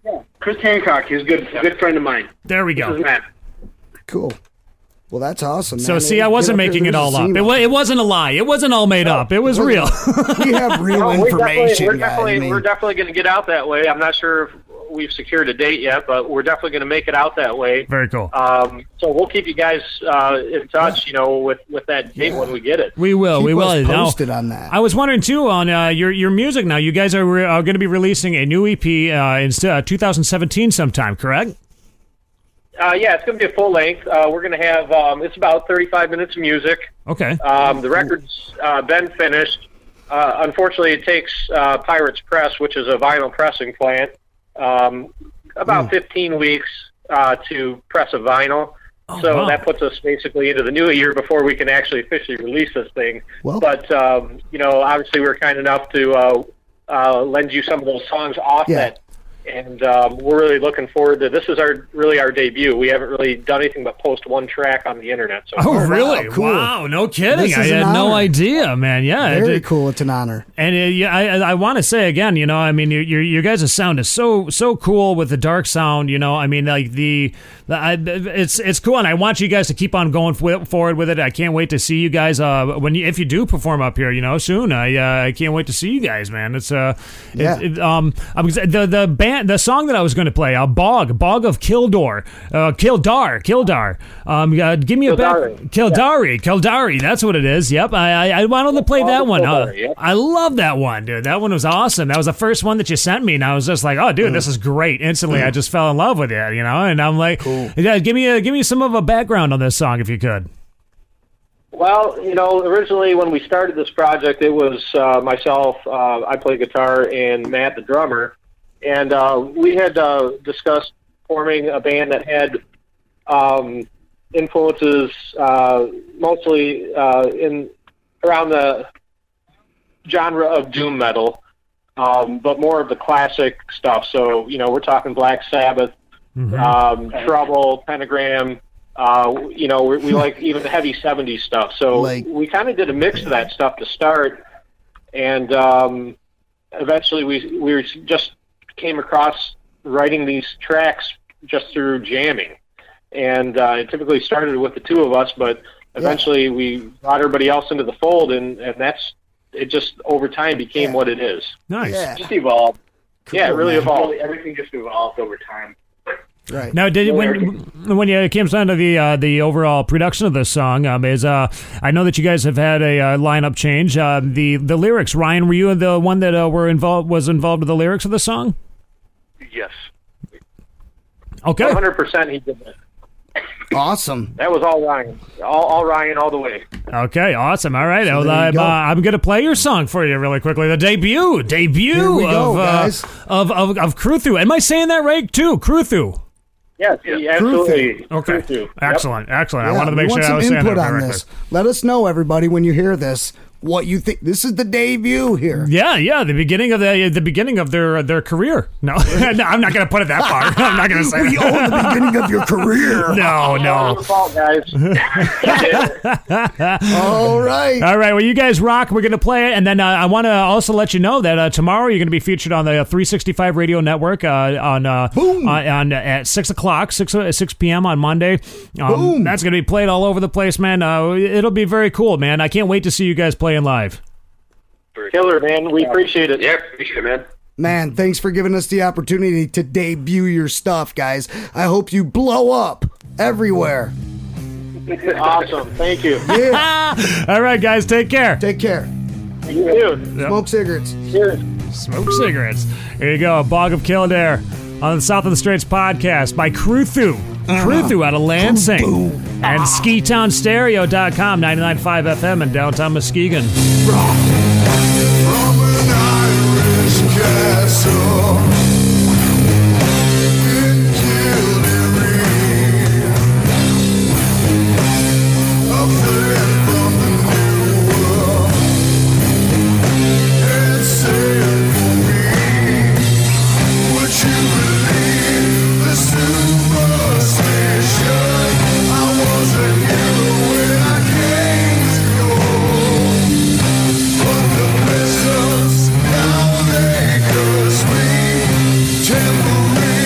Chris Hancock is a good friend of mine. There we This go. is Matt. Cool. Well, that's awesome. So man. see, I wasn't Get up making there, it all there's a up. scene. It wasn't a lie. It wasn't all made up. It was real. We have real No, information, we're guys. definitely, I mean, we're definitely going to get out that way. I'm not sure if we've secured a date yet, but we're definitely going to make it out that way. Very cool. So we'll keep you guys in touch, with that date when we get it. We will. keep We will. us Now, posted on that. I was wondering too on your music. Now, you guys are going to be releasing a new EP in 2017 sometime, correct? Yeah, it's going to be a full length. We're going to have it's about 35 minutes of music. Okay. The record's been finished. Unfortunately, it takes Pirates Press, which is a vinyl pressing plant, about 15 weeks to press a vinyl. So wow. that puts us basically into the new year before we can actually officially release this thing. Well- But, obviously we're kind enough to lend you some of those songs off Yeah. that. And we're really looking forward to this. Is our debut. We haven't really done anything but post one track on the internet. So Oh, really? wow, cool. Wow, no kidding. This I is an had no honor. idea, man. Yeah. Very cool. It's an honor. And I want to say again, I mean, your guys' sound is so cool with the dark sound. I mean, like it's cool, and I want you guys to keep on going forward with it. I can't wait to see you guys if you do perform up here, soon. I can't wait to see you guys, man. It's the the song that I was going to play, Bog of Kildare. Give me a back. Kildare. That's what it is. Yep. I wanted to play Bog that of one. Kildare, yep. I love that one, dude. That one was awesome. That was the first one that you sent me, and I was just like, oh, dude, this is great. Instantly, I just fell in love with it, and I'm like, yeah, give me some of a background on this song if you could. Well, originally when we started this project, it was myself, I play guitar, and Matt, the drummer. And we had discussed forming a band that had influences mostly around the genre of doom metal, but more of the classic stuff. So, we're talking Black Sabbath, Trouble, Pentagram. We like even the heavy 70s stuff. So we kind of did a mix of that stuff to start, and eventually we just came across writing these tracks just through jamming, and it typically started with the two of us, but eventually we brought everybody else into the fold, and that's it. Just over time became what it is. Nice. Yeah. Just evolved. Yeah, it really evolved. Everything just evolved over time. Right. Now, when you came down to the overall production of this song, I know that you guys have had a lineup change. The lyrics, Ryan, were you the one that was involved with the lyrics of the song? Yes. Okay. 100% he did that. Awesome. That was all Ryan. All Ryan all the way. Okay, awesome. All right, well, there you go. I'm going to play your song for you really quickly. The debut Here we go, guys. of Kruthu. Am I saying that right too? Kruthu. Yes, absolutely. Okay. True. Excellent. I Yeah, wanted to make we want sure I some was saying input that on correctly. this. Let us know, everybody, when you hear this, what you think. This is the debut here. Yeah, the beginning of their career. No, no, I'm not going to put it that far. I'm not going to say We that. own the beginning of your career. No. Your fault, guys. All right. All right, well, you guys rock. We're going to play it, and then I want to also let you know that tomorrow you're going to be featured on the 365 Radio Network on at 6 o'clock, 6 p.m. on Monday. Boom. That's going to be played all over the place, man. It'll be very cool, man. I can't wait to see you guys playing live. Killer, man. We appreciate it. Yeah, appreciate it, man. Man, thanks for giving us the opportunity to debut your stuff, guys. I hope you blow up everywhere. Awesome. Thank you. Yeah. All right, guys, take care. Take care. You too. Smoke cigarettes. Cheers. Smoke cigarettes. Here you go, Bog of Kildare on the South of the Straits podcast by Kruthu. Kruthu out of Lansing. And SkiTownStereo.com, 99.5 FM in downtown Muskegon. From an Irish castle in Kildare, a friend from the New World had said for me, would you believe the superstition? I was a hero when I came to go. But the peasants, now they curse me. Temporary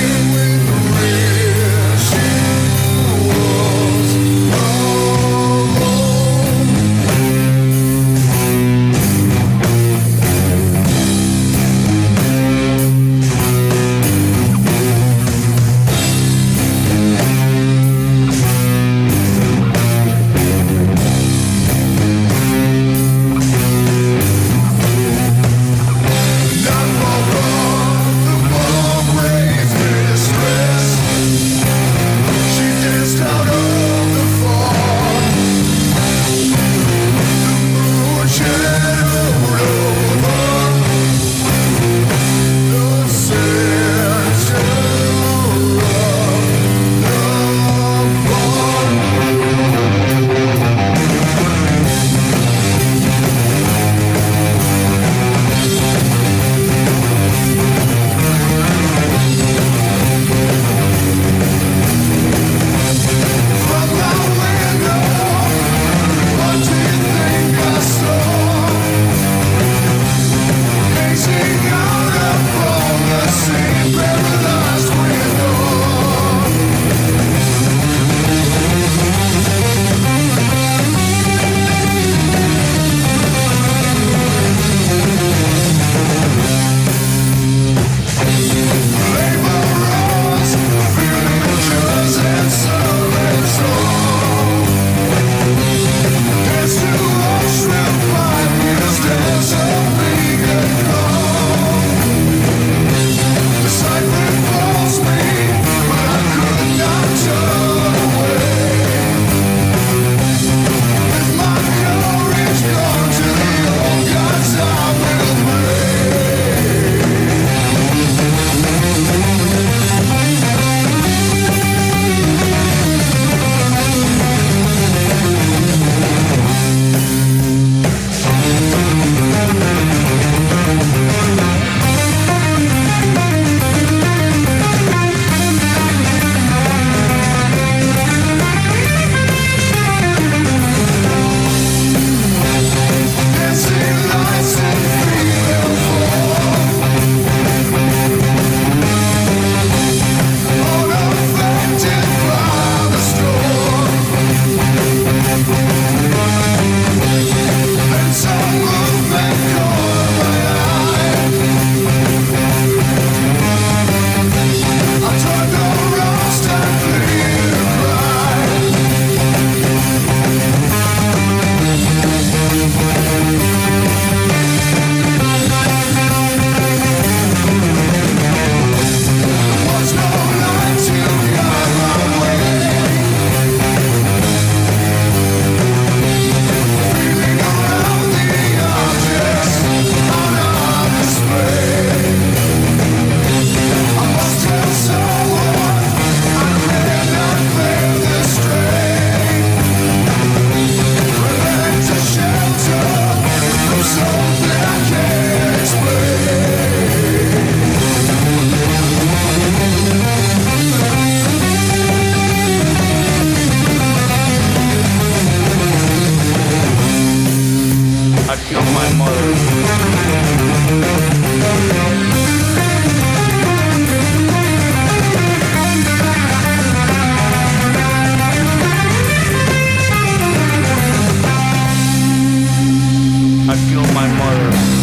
I'd kill my mother. I'd kill my mother.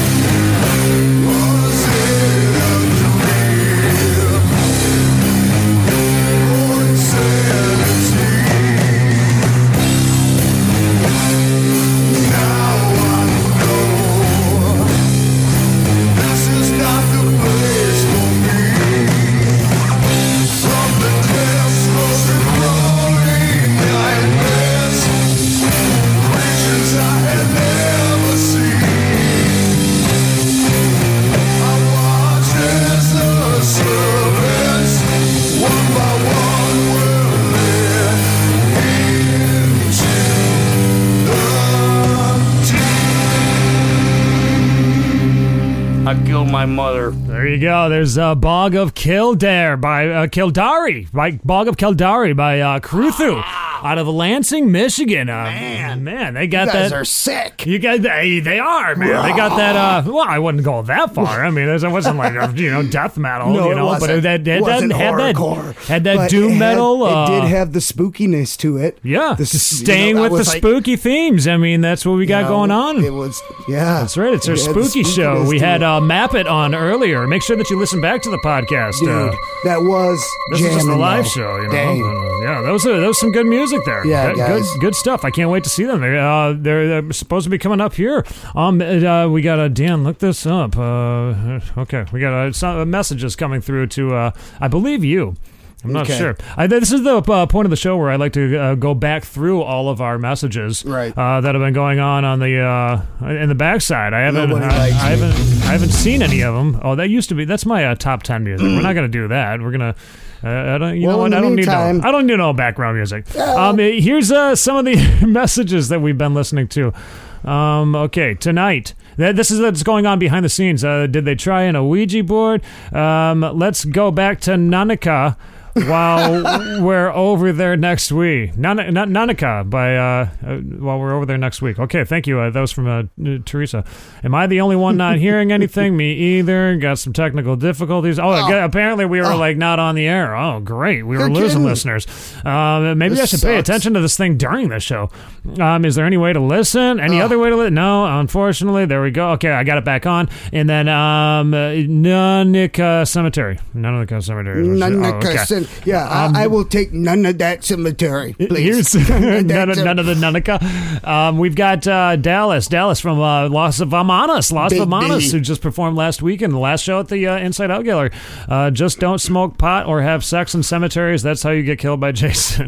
I'd kill my mother. There you go. There's Bog of Kildare by Kildare by Bog of Kildare by Kruthu out of Lansing, Michigan. Man, they got You guys that. are sick. You guys, they are, man. They got that. Well, I wouldn't go that far. I mean, it wasn't like death metal, No, you know, it wasn't. but It wasn't had hardcore. that But doom metal. It did have the spookiness to it. Yeah, The, staying I with the was like, spooky themes. I mean, that's what we got going on. It was, yeah. That's right. It's our It had the spooky show. spookiness We to had it. Map It on earlier. Make sure that you listen back to the podcast. Dude, that was This is just a jamming, live though. show, you know. Dang. Yeah, that was some good music there. Yeah, good, guys. good stuff. I can't wait to see them. They're supposed to be coming up here. We got Dan. Look this up. Okay, we got some messages coming through to I believe you. I'm not Okay. sure. This is the point of the show where I like to go back through all of our messages Right. that have been going on the in the backside. I haven't Nobody I likes you. haven't seen any of them. Oh, that used to be. That's my top 10 music. We're not going to do that. We're gonna. I don't. You Well, know what? in the I don't meantime- need. I don't need no background music. Yeah. Here's some of the messages that we've been listening to. Okay, tonight. This is what's going on behind the scenes. Did they try in a Ouija board? Let's go back to Nanaka while we're over there next week. Nanaka by while we're over there next week. Okay, thank you. That was from Teresa. Am I the only one not hearing anything? Me either. Got some technical difficulties. Apparently we were like not on the air. Oh, great. We were You're losing kidding. listeners. Maybe This I should pay sucks. attention to this thing during the show. Is there any way to listen? Any other way to listen? No, unfortunately. There we go. Okay, I got it back on. And then Nanika Cemetery. Nanika Cemetery. Yeah, I will take none of that cemetery, please. Here's none of the Nanika. We've got Dallas from Los Vamanos, who just performed last week in the last show at the Inside Out Gallery. Just don't smoke pot or have sex in cemeteries. That's how you get killed by Jason.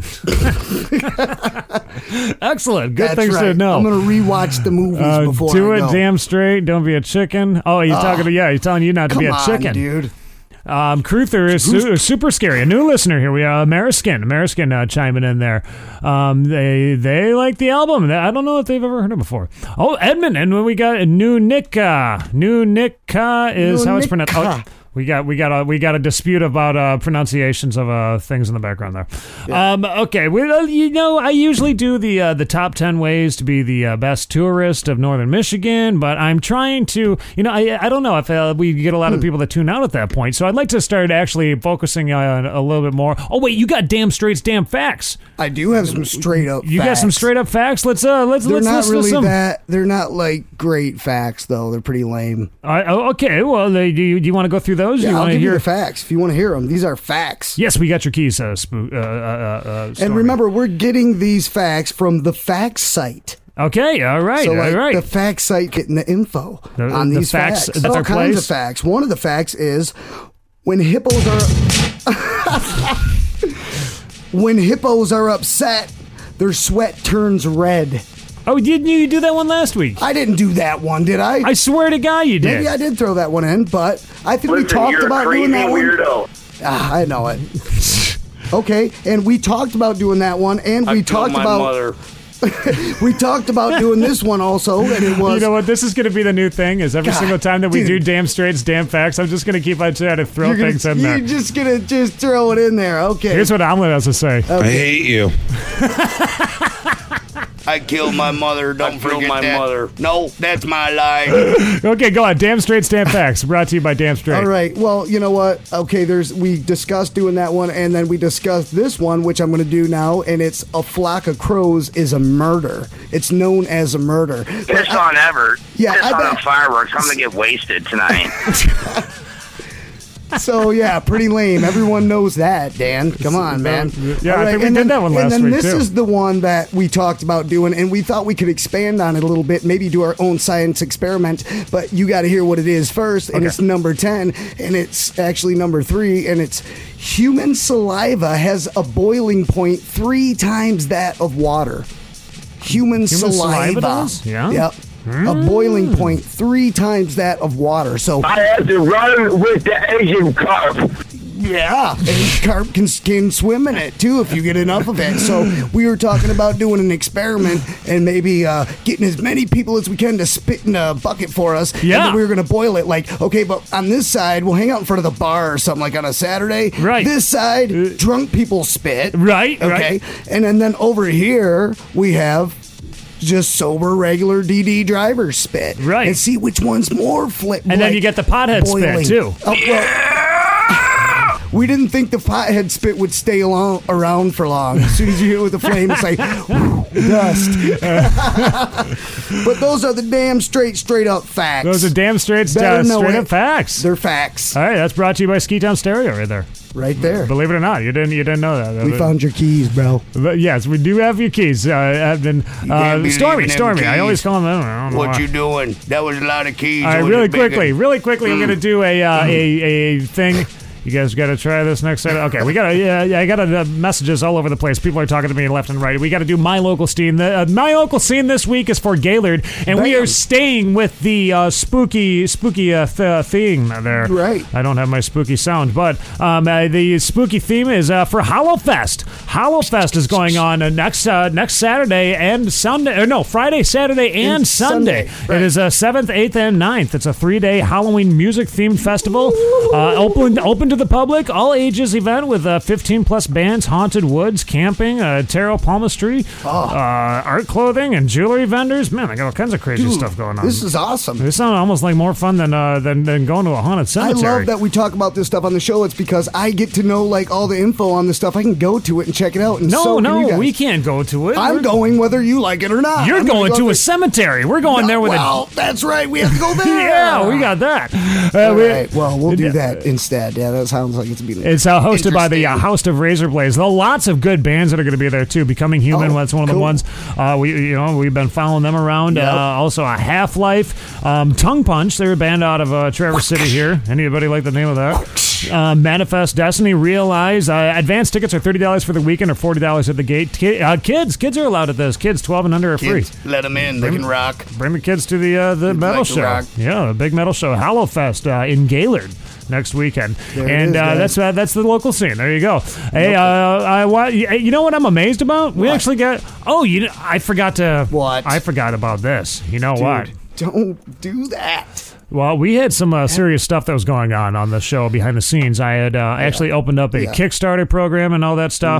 Excellent. Good That's things right. to know. I'm going to rewatch the movies before do I it go. damn straight. Don't be a chicken. Oh, he's he's telling you not to be a Come on, chicken. dude. Cruther is super scary. A new listener here. We Mariskin chiming in there. They like the album. I don't know if they've ever heard it before. Oh, Edmund, and we got New Nika. New Nika is how it's pronounced. Oh, we got a dispute about pronunciations of things in the background there. Yeah. Okay, well, I usually do the top 10 ways to be the best tourist of Northern Michigan, but I'm trying to, I don't know if we get a lot of people that tune out at that point, so I'd like to start actually focusing on a little bit more. Oh wait, you got damn facts. I do have some straight up. You facts. got some straight up facts. Let's They're not listen really to some. They're not like great facts though. They're pretty lame. Okay, well, do you want to go through those? Yeah, you I'll want to give hear you the facts if you want to hear them. These are facts. Yes, we got your keys. And Stormy. remember, we're getting these facts from the facts site. Okay, all right, So, all right. the facts site getting the info on the these facts facts. at All their kinds place? of facts. One of the facts is when hippos are upset, their sweat turns red. Oh, didn't you do that one last week? I didn't do that one, did I? I swear to God you did. Maybe I did throw that one in, but I think we Listen, talked you're about a doing crazy that one. weirdo. I know it. Okay, and we talked about doing that one, and we talked about we talked about doing this one also, and it was. You know what? This is going to be the new thing. Is every God, single time that we dude. do damn straights, damn facts, I'm just going to keep on trying to throw things in there. You're just gonna throw it in there. Okay. Here's what Omelet has to say. Okay. I hate you. I killed my mother. Don't forget killed my that. mother. No, that's my line. Okay, go on. Damn Straight Stamp Facts. Brought to you by Damn Straight. All right. Well, you know what? Okay, we discussed doing that one, and then we discussed this one, which I'm going to do now, and it's a flock of crows is a murder. It's known as a murder. Piss on Everett. Yeah, Piss I on bet- the fireworks. I'm gonna get wasted tonight. So, yeah, pretty lame. Everyone knows that, Dan. Come on, man. Yeah, All I think we and did that one last And then week, this too. is the one that we talked about doing, and we thought we could expand on it a little bit, maybe do our own science experiment, but you got to hear what it is first, and it's number 10, and it's actually number 3, and it's human saliva has a boiling point 3 times that of water. Human saliva saliva. does? Yeah. Yep. A boiling point 3 times that of water. So I had to run with the Asian carp. yeah, and carp can swim in it too if you get enough of it. So we were talking about doing an experiment and maybe getting as many people as we can to spit in a bucket for us. Yeah. And then we were going to boil it. Like, okay, but on this side, we'll hang out in front of the bar or something like on a Saturday. Right. This side, drunk people spit. Right, Okay. right. And then over here, we have just sober, regular DD drivers spit. Right. And see which one's more And then you get the pothead spit, too. Oh, well, we didn't think the pothead spit would stay around for long. As soon as you hit it with the flame, it's like dust. But those are the damn straight up facts. Those are damn straight up facts. They're facts. All right, that's brought to you by Ski Town Stereo right there. Right there. Believe it or not, you didn't know that. We found your keys, bro. But yes, we do have your keys. can't believe Stormy. in them I keys. always call him. I don't know What why. you doing? That was a lot of keys. All right, on really your bacon. quickly, I'm gonna do a thing. You guys got to try this next Saturday. Okay, we got I got messages all over the place. People are talking to me left and right. We got to do my local scene. My local scene this week is for Gaylord, and we are staying with the spooky theme there. Right. I don't have my spooky sound, but the spooky theme is for Hallowfest. Hallowfest is going on next Saturday and Sunday. Or no, Friday, Saturday, and Sunday. Right. It is 7th, 8th, and 9th. It's a 3-day Halloween music themed festival. Open to the public, all ages event with 15 plus bands, haunted woods, camping, tarot palmistry, art clothing, and jewelry vendors. Man, I got all kinds of crazy stuff going on. This is awesome. This sounds almost like more fun than going to a haunted cemetery. I love that we talk about this stuff on the show. It's because I get to know like all the info on this stuff. I can go to it and check it out. And so can you guys. We can't go to it. I'm going whether you like it or not. You're I'm going gonna to go a cemetery. We're going there with well, that's right. We have to go there. Yeah, we got that. All right. Well, we'll do that instead. Yeah, that sounds like it's being. It's hosted by the House of Razor Blades. There are lots of good bands that are going to be there too. Becoming Human, that's one of the ones. We've been following them around. Yep. Also, a Half-Life, Tongue Punch. They're a band out of Traverse City here. Anybody like the name of that? Manifest Destiny, Realize. Advance tickets are $30 for the weekend or $40 at the gate. Kids are allowed at this. Kids 12 and under are free. Kids, let them in. They can rock. Bring the kids to the metal like to show. rock. Yeah, the big metal show, Hallowfest in Gaylord next weekend. There it And is, that's the local scene. There you go. Hey, you know what I'm amazed about? We actually got. I forgot to. What? I forgot about this. You know what? Don't do that. Well, we had some serious stuff that was going on the show behind the scenes. I had actually opened up a Kickstarter program and all that stuff,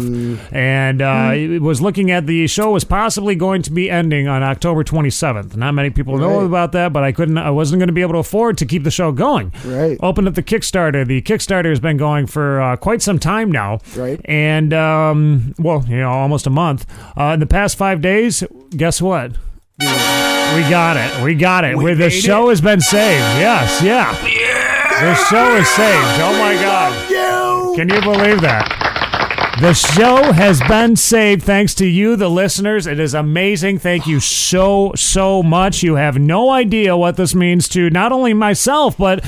and was looking at the show was possibly going to be ending on October 27th. Not many people know about that, but I wasn't going to be able to afford to keep the show going. Right. Opened up the Kickstarter. The Kickstarter has been going for quite some time now. Right. And almost a month. In the past 5 days, guess what? We got it. The show has been saved. Yes, yeah. The show is saved. Oh my God. Can you believe that? The show has been saved thanks to you, the listeners. It is amazing. Thank you so much. You have no idea what this means to not only myself, but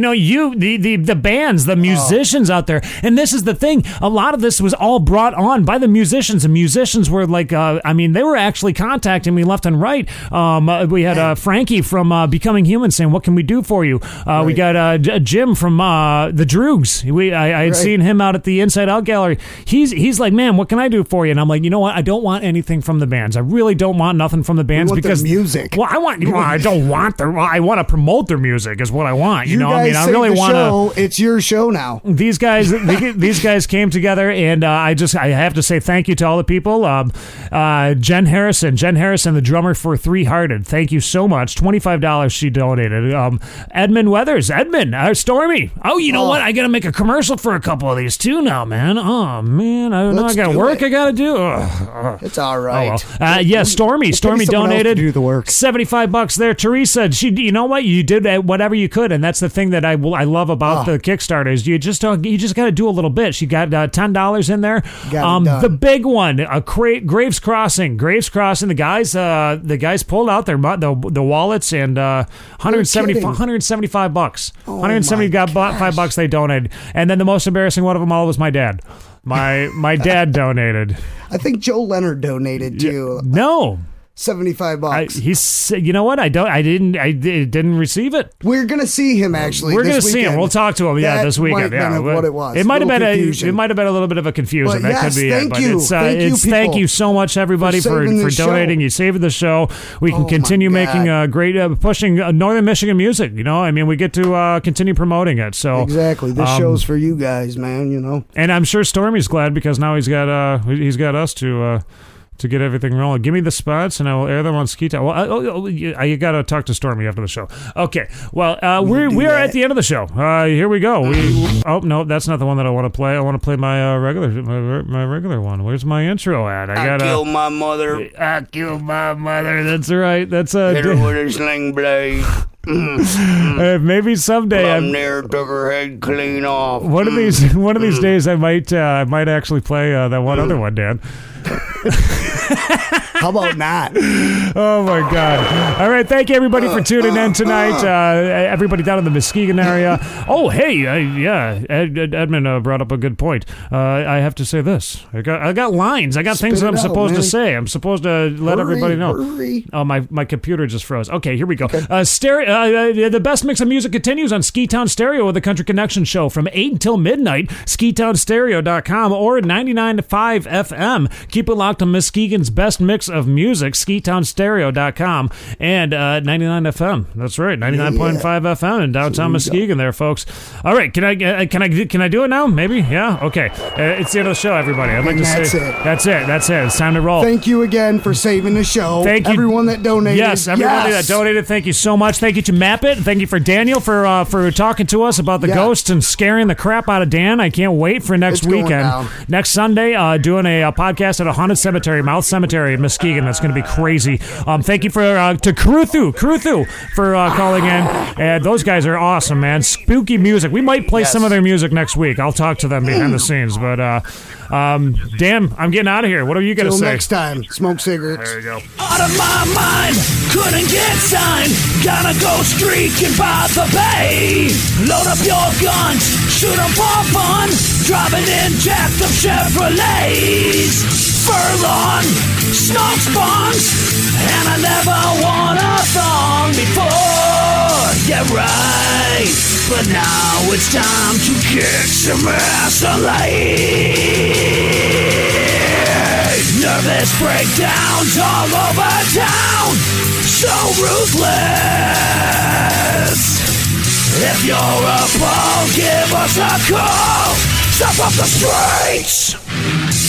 the bands, the musicians out there. And this is the thing. A lot of this was all brought on by the musicians. The musicians were like, they were actually contacting me left and right. We had Frankie from Becoming Human saying, "What can we do for you?" We got Jim from the Droogs. I had seen him out at the Inside Out Gallery. He he's like, man, what can I do for you? And I'm like, you know what? I don't want anything from the bands. I really don't want nothing from the bands because music. Well, I want. I don't want their. I want to promote their music is what I want. You know, guys I really want to. It's your show now. These guys came together, and I have to say thank you to all the people. Jen Harrison, the drummer for Three Hearted. Thank you so much. $25 she donated. Edmund Weathers, Stormy. Oh, you know what? I got to make a commercial for a couple of these too now, man. Oh man, I got work I got to do. It's all right. Oh, well. Yeah, Stormy donated. Do the work. $75 there. Teresa, you know what? You did whatever you could, and that's the thing that I love about the Kickstarter is you just got to do a little bit. She got $10 in there. The big one, Graves Crossing. The guys pulled out the wallets and $175. $175 they donated, and then the most embarrassing one of them all was my dad. My dad donated. I think Joe Leonard donated too. No. $75. You know what? I didn't receive it. We're gonna see him actually. We're gonna see him. We'll talk to him. This weekend. Yeah, what it was. It might have been a little bit of a confusion. But that could be thank it. You. Thank you so much, everybody, for donating. You saved the show. We can continue making great pushing Northern Michigan music. You know, I mean, we get to continue promoting it. So exactly, this show's for you guys, man. You know, and I'm sure Stormy's glad because now he's got us to get everything rolling. Give me the spots, and I will air them on Ski Town. Well, you got to talk to Stormy after the show. Okay. Well, we are at the end of the show. Here we go. No, that's not the one that I want to play. I want to play my regular one. Where's my intro at? I killed my mother. I killed my mother. That's right. That's hit her with a sling blade. Maybe someday. From there, took her head clean off. One of these days, I might actually play that one other one, Dan. How about not? Oh my God! All right, thank you everybody for tuning in tonight. Everybody down in the Muskegon area. Oh, hey, Edmund brought up a good point. I have to say this. I got lines. I got things that I'm supposed to say. I'm supposed to let everybody know. Hurry. Oh, my computer just froze. Okay, here we go. The best mix of music continues on Ski Town Stereo with the Country Connection show from 8 until midnight. SkiTownStereo.com or 99.5 FM. Keep it locked on Muskegon's best mix of music, SkiTownStereo.com and 99 FM. That's right, 99.5 FM in downtown Muskegon there, folks. All right, can I do it now? Maybe? Yeah? Okay. It's the end of the show, everybody. I'd like to say that's it. It's time to roll. Thank you again for saving the show. Thank you. Everyone that donated. Yes, everybody that donated. Thank you so much. Thank you to Mappit. Thank you for Daniel for talking to us about the ghosts and scaring the crap out of Dan. I can't wait for next weekend. Next Sunday, doing a podcast at a haunted cemetery, Mouth Cemetery in Muskegon. That's going to be crazy. Thank you to Kruthu for calling in. And those guys are awesome, man. Spooky music. We might play some of their music next week. I'll talk to them behind the scenes. But Dan, I'm getting out of here. What are you going to say? Till next time. Smoke cigarettes. There you go. Out of my mind, couldn't get signed. Gotta go streaking by the bay. Load up your guns, shoot 'em for fun. Driving in jacked up Chevrolets. Furlong, smoke spawns, and I never won a thong before. Yeah, right. But now it's time to kick some ass and lay. Nervous breakdowns all over town. So ruthless. If you're a ball, give us a call. Stop off the streets.